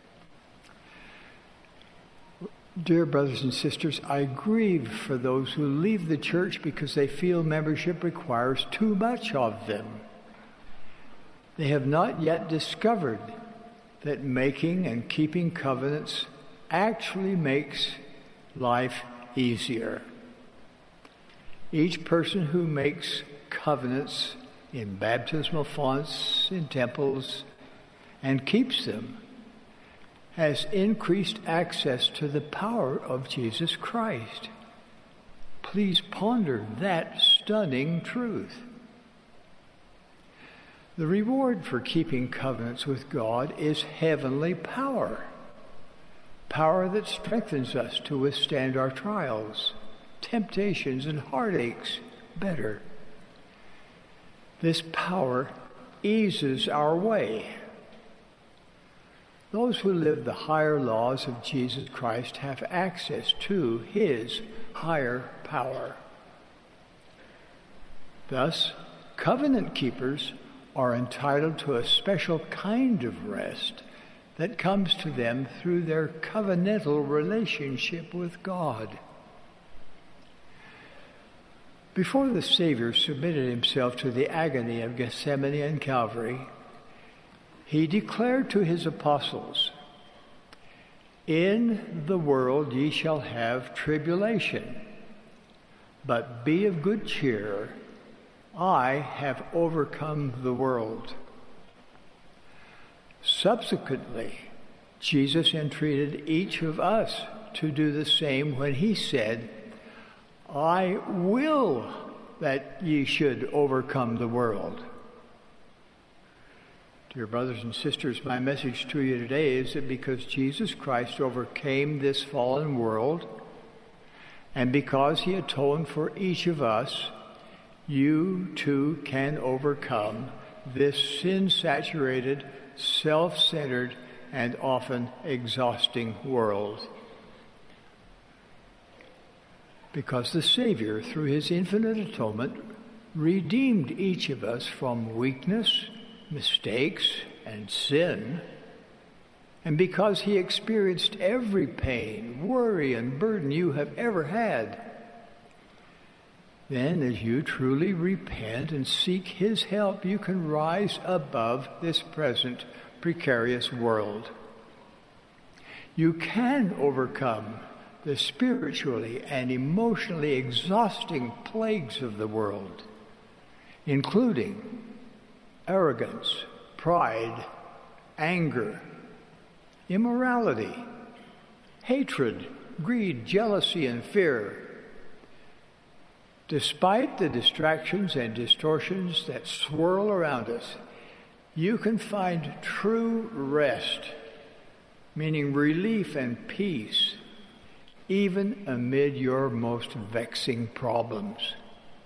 Dear brothers and sisters, I grieve for those who leave the church because they feel membership requires too much of them. They have not yet discovered that making and keeping covenants actually makes life easier. Each person who makes covenants in baptismal fonts, in temples, and keeps them has increased access to the power of Jesus Christ. Please ponder that stunning truth. The reward for keeping covenants with God is heavenly power. Power that strengthens us to withstand our trials, temptations, and heartaches better. This power eases our way. Those who live the higher laws of Jesus Christ have access to his higher power. Thus, covenant keepers are entitled to a special kind of rest that comes to them through their covenantal relationship with God. Before the Savior submitted himself to the agony of Gethsemane and Calvary, He declared to his apostles, "In the world ye shall have tribulation, but be of good cheer. I have overcome the world." Subsequently, Jesus entreated each of us to do the same when he said, "I will that ye should overcome the world." Dear brothers and sisters, my message to you today is that because Jesus Christ overcame this fallen world, and because he atoned for each of us, you too can overcome this sin-saturated, self-centered, and often exhausting world. Because the Savior, through his infinite atonement, redeemed each of us from weakness, mistakes, and sin, and because he experienced every pain, worry, and burden you have ever had, then as you truly repent and seek his help, you can rise above this present precarious world. You can overcome the spiritually and emotionally exhausting plagues of the world, including arrogance, pride, anger, immorality, hatred, greed, jealousy, and fear. Despite the distractions and distortions that swirl around us, you can find true rest, meaning relief and peace, even amid your most vexing problems.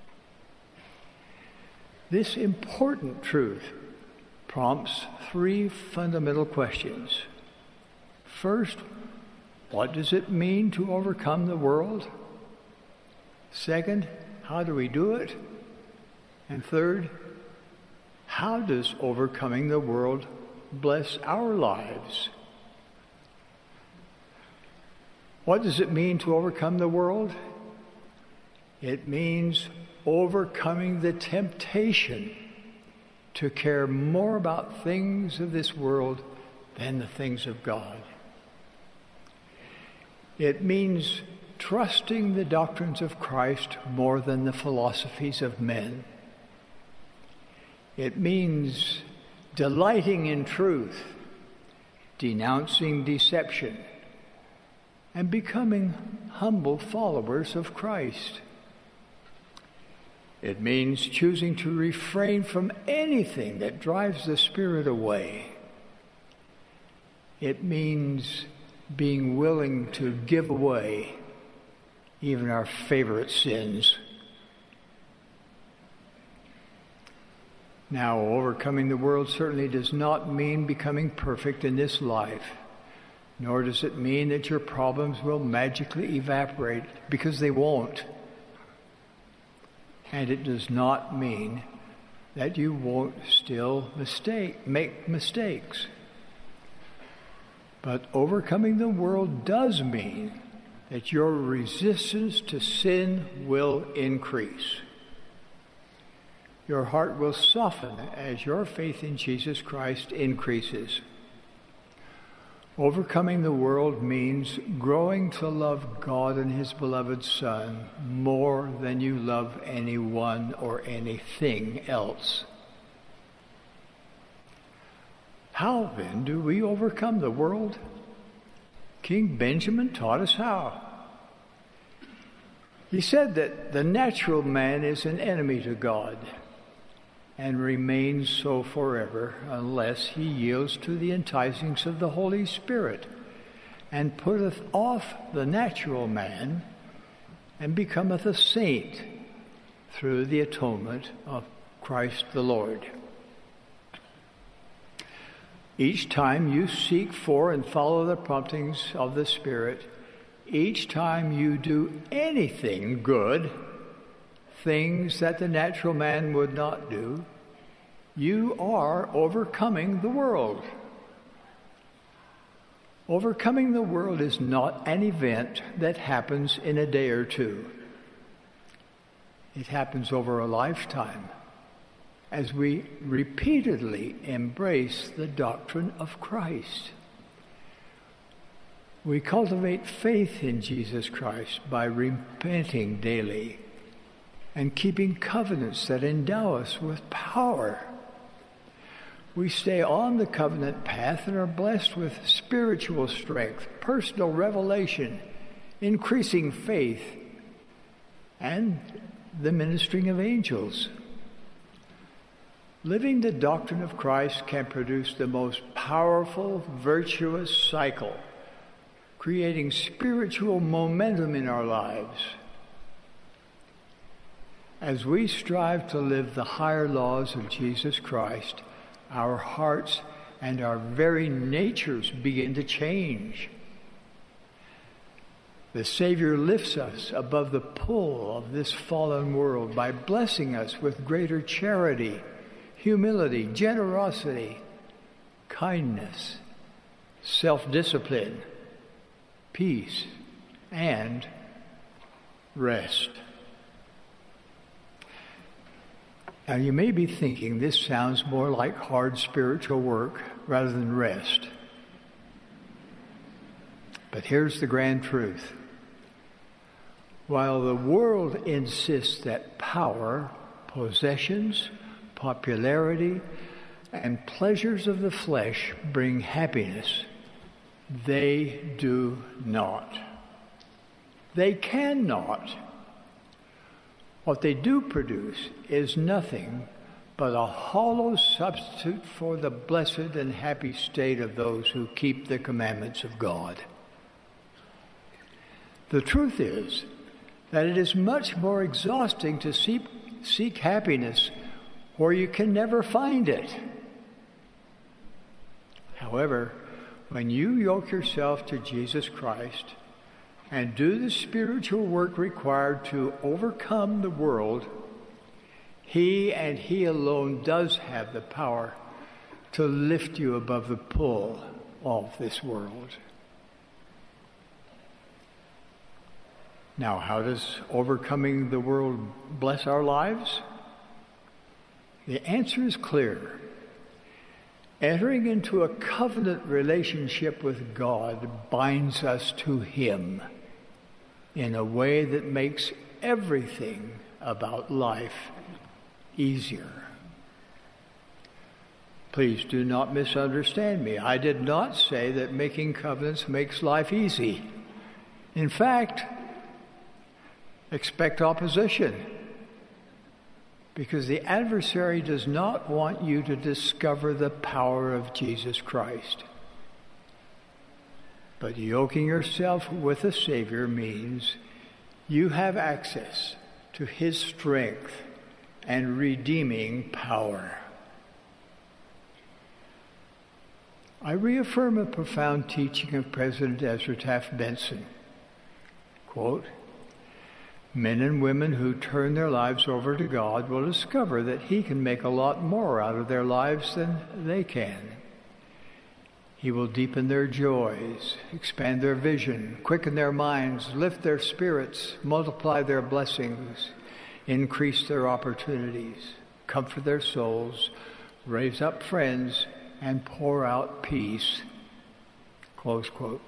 This important truth prompts three fundamental questions. First, what does it mean to overcome the world? Second, how do we do it? And third, how does overcoming the world bless our lives? What does it mean to overcome the world? It means overcoming the temptation to care more about things of this world than the things of God. It means trusting the doctrines of Christ more than the philosophies of men. It means delighting in truth, denouncing deception, and becoming humble followers of Christ. It means choosing to refrain from anything that drives the Spirit away. It means being willing to give away even our favorite sins. Now, overcoming the world certainly does not mean becoming perfect in this life, nor does it mean that your problems will magically evaporate, because they won't. And it does not mean that you won't still make mistakes. But overcoming the world does mean that your resistance to sin will increase. Your heart will soften as your faith in Jesus Christ increases. Overcoming the world means growing to love God and his beloved Son more than you love anyone or anything else. How then do we overcome the world? King Benjamin taught us how. He said that the natural man is an enemy to God and remains so forever unless he yields to the enticings of the Holy Spirit and putteth off the natural man and becometh a saint through the atonement of Christ the Lord. Each time you seek for and follow the promptings of the Spirit, each time you do anything good, things that the natural man would not do, you are overcoming the world. Overcoming the world is not an event that happens in a day or two. It happens over a lifetime. as we repeatedly embrace the doctrine of Christ. We cultivate faith in Jesus Christ by repenting daily and keeping covenants that endow us with power. We stay on the covenant path and are blessed with spiritual strength, personal revelation, increasing faith, and the ministering of angels. Living the doctrine of Christ can produce the most powerful, virtuous cycle, creating spiritual momentum in our lives. As we strive to live the higher laws of Jesus Christ, our hearts and our very natures begin to change. The Savior lifts us above the pull of this fallen world by blessing us with greater charity, humility, generosity, kindness, self-discipline, peace, and rest. Now, you may be thinking this sounds more like hard spiritual work rather than rest. But here's the grand truth. While the world insists that power, possessions, popularity, and pleasures of the flesh bring happiness, they do not. They cannot. What they do produce is nothing but a hollow substitute for the blessed and happy state of those who keep the commandments of God. The truth is that it is much more exhausting to seek happiness where you can never find it. However, when you yoke yourself to Jesus Christ and do the spiritual work required to overcome the world, He and He alone does have the power to lift you above the pull of this world. Now, how does overcoming the world bless our lives? The answer is clear. Entering into a covenant relationship with God binds us to Him in a way that makes everything about life easier. Please do not misunderstand me. I did not say that making covenants makes life easy. In fact, expect opposition, because the adversary does not want you to discover the power of Jesus Christ. But yoking yourself with the Savior means you have access to His strength and redeeming power. I reaffirm a profound teaching of President Ezra Taft Benson. Quote, "Men and women who turn their lives over to God will discover that He can make a lot more out of their lives than they can. He will deepen their joys, expand their vision, quicken their minds, lift their spirits, multiply their blessings, increase their opportunities, comfort their souls, raise up friends, and pour out peace." Close quote.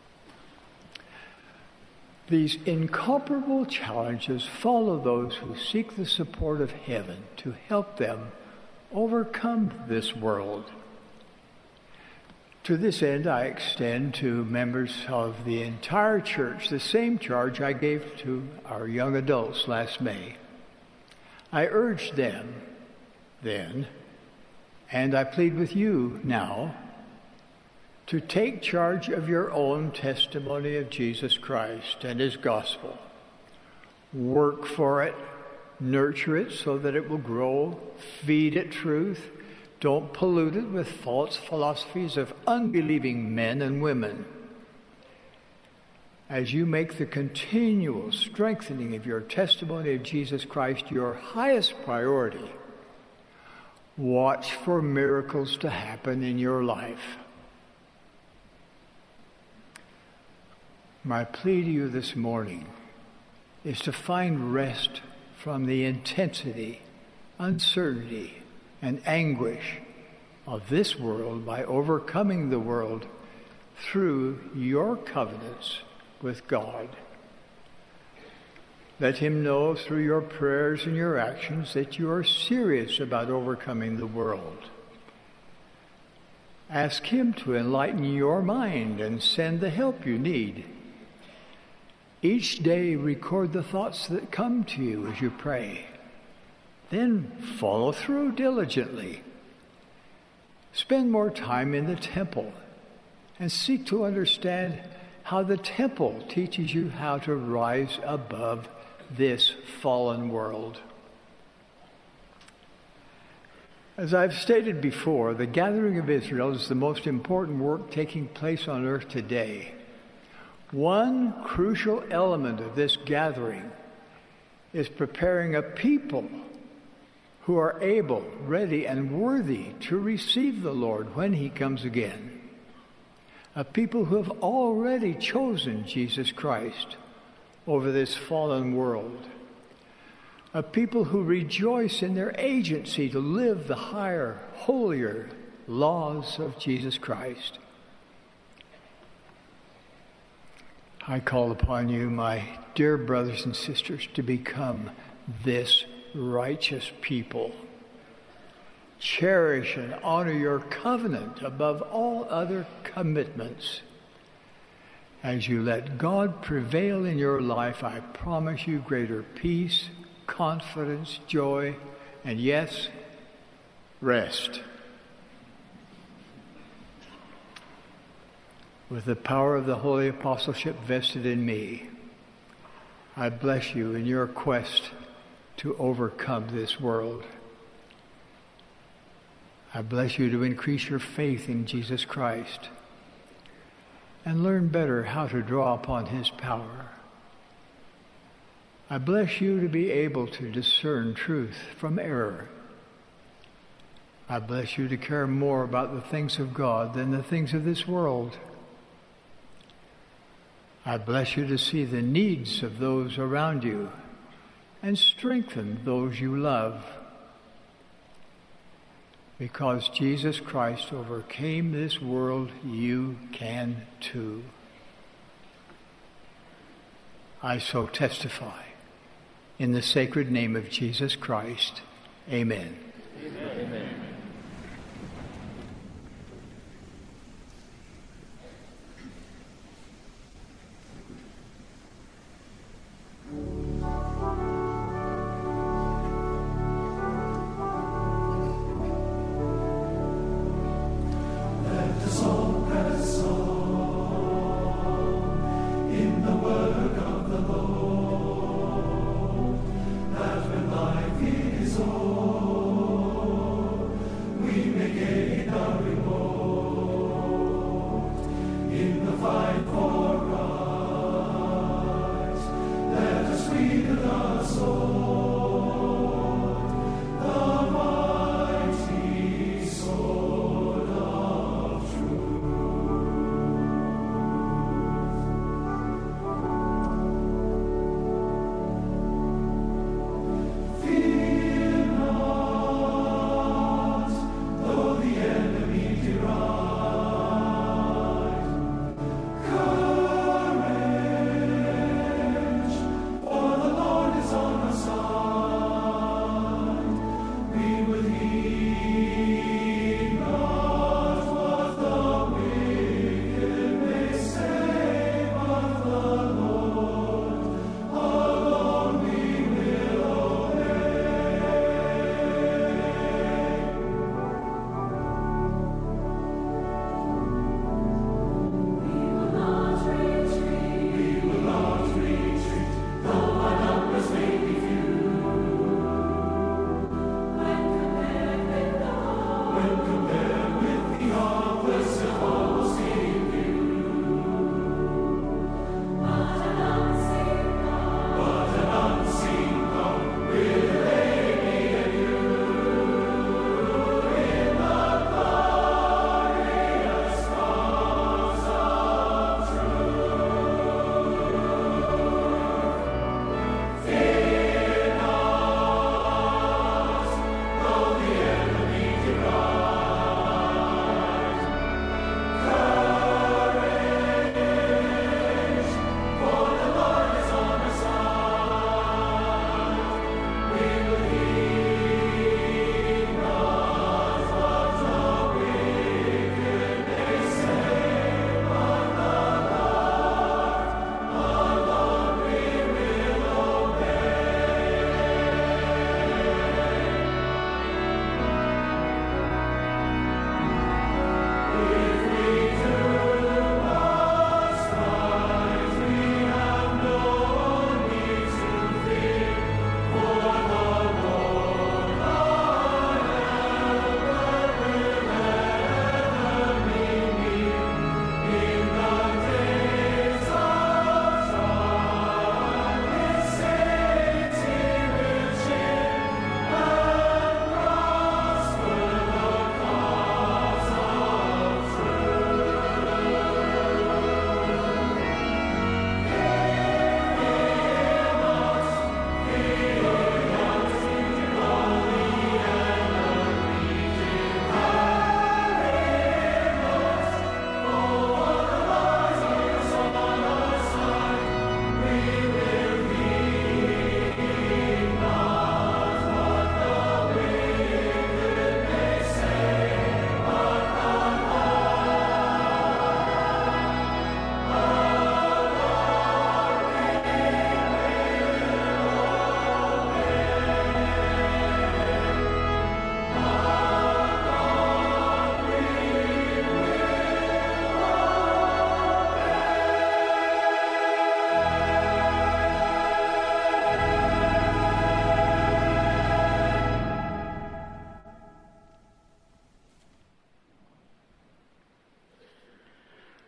These incomparable challenges follow those who seek the support of heaven to help them overcome this world. To this end, I extend to members of the entire church the same charge I gave to our young adults last May. I urge them then, and I plead with you now, to take charge of your own testimony of Jesus Christ and His gospel. Work for it, nurture it so that it will grow, feed it truth. Don't pollute it with false philosophies of unbelieving men and women. As you make the continual strengthening of your testimony of Jesus Christ your highest priority, watch for miracles to happen in your life. My plea to you this morning is to find rest from the intensity, uncertainty, and anguish of this world by overcoming the world through your covenants with God. Let him know through your prayers and your actions that you are serious about overcoming the world. Ask him to enlighten your mind and send the help you need. Each day record the thoughts that come to you as you pray. Then follow through diligently. Spend more time in the temple and seek to understand how the temple teaches you how to rise above this fallen world. As I've stated before, the gathering of Israel is the most important work taking place on earth today. One crucial element of this gathering is preparing a people who are able, ready, and worthy to receive the Lord when he comes again. A people who have already chosen Jesus Christ over this fallen world. A people who rejoice in their agency to live the higher, holier laws of Jesus Christ. I call upon you, my dear brothers and sisters, to become this righteous people. Cherish and honor your covenant above all other commitments. As you let God prevail in your life, I promise you greater peace, confidence, joy, and yes, rest. With the power of the holy apostleship vested in me, I bless you in your quest to overcome this world. I bless you to increase your faith in Jesus Christ and learn better how to draw upon his power. I bless you to be able to discern truth from error. I bless you to care more about the things of God than the things of this world. I bless you to see the needs of those around you and strengthen those you love. Because Jesus Christ overcame this world, you can too. I so testify. In the sacred name of Jesus Christ, amen.
Amen. Amen.
Song.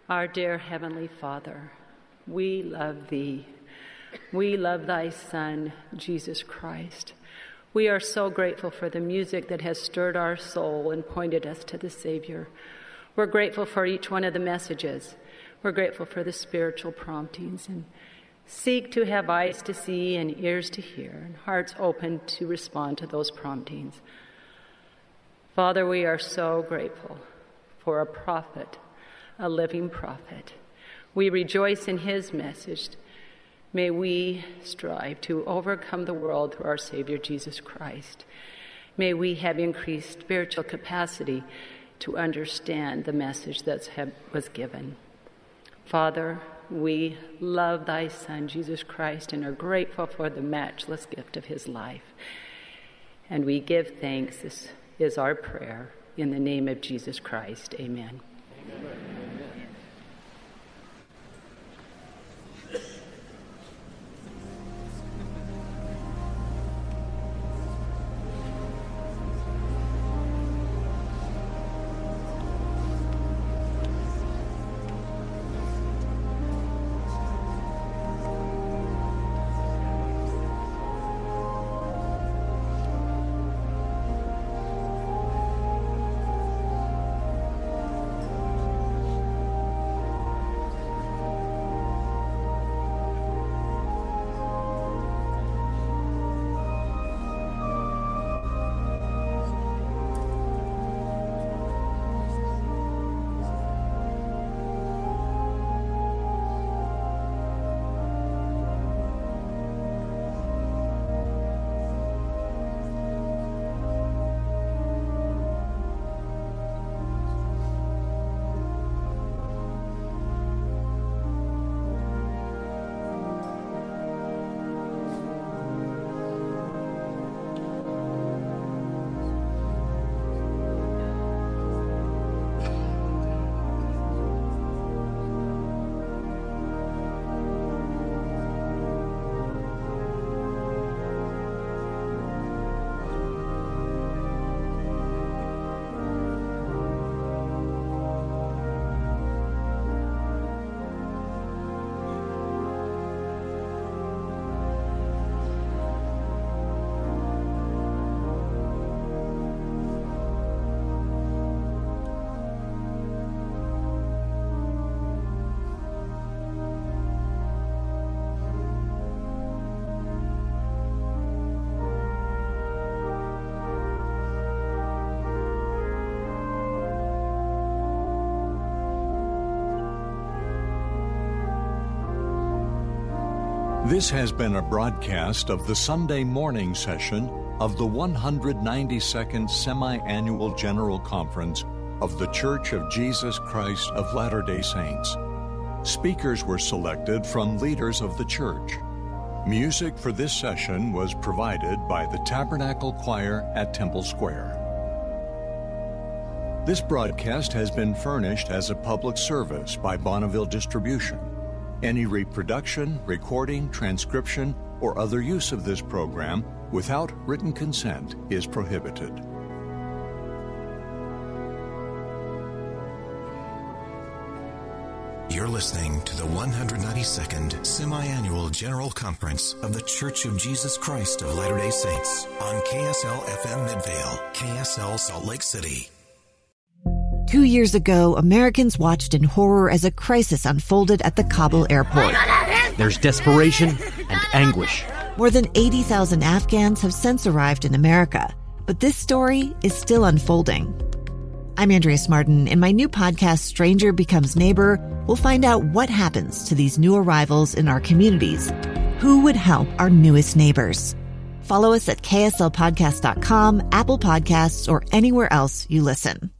Our dear Heavenly Father, we love Thee. We love Thy Son, Jesus Christ. We are so grateful for the music that has stirred our soul and pointed us to the Savior. We're grateful for each one of the messages. We're grateful for the spiritual promptings, and seek to have eyes to see and ears to hear and hearts open to respond to those promptings. Father, we are so grateful for a prophet, a living prophet. We rejoice in his message. May we strive to overcome the world through our Savior, Jesus Christ. May we have increased spiritual capacity to understand the message that was given. Father, we love Thy Son, Jesus Christ, and are grateful for the matchless gift of his life. And we give thanks. This is our prayer. In the name of Jesus Christ, amen. Amen.
This has been a broadcast of the Sunday morning session of the 192nd Semi-Annual General Conference of the Church of Jesus Christ of Latter-day Saints. Speakers were selected from leaders of the church. Music for this session was provided by the Tabernacle Choir at Temple Square. This broadcast has been furnished as a public service by Bonneville Distribution. Any reproduction, recording, transcription, or other use of this program without written consent is prohibited.
You're listening to the 192nd Semi-Annual General Conference of the Church of Jesus Christ of Latter-day Saints on KSL FM Midvale, KSL Salt Lake City.
2 years ago, Americans watched in horror as a crisis unfolded at the Kabul airport.
There's desperation and anguish.
More than 80,000 Afghans have since arrived in America, but this story is still unfolding. I'm Andrea Martin. In my new podcast, Stranger Becomes Neighbor, we'll find out what happens to these new arrivals in our communities. Who would help our newest neighbors? Follow us at kslpodcast.com, Apple Podcasts, or anywhere else you listen.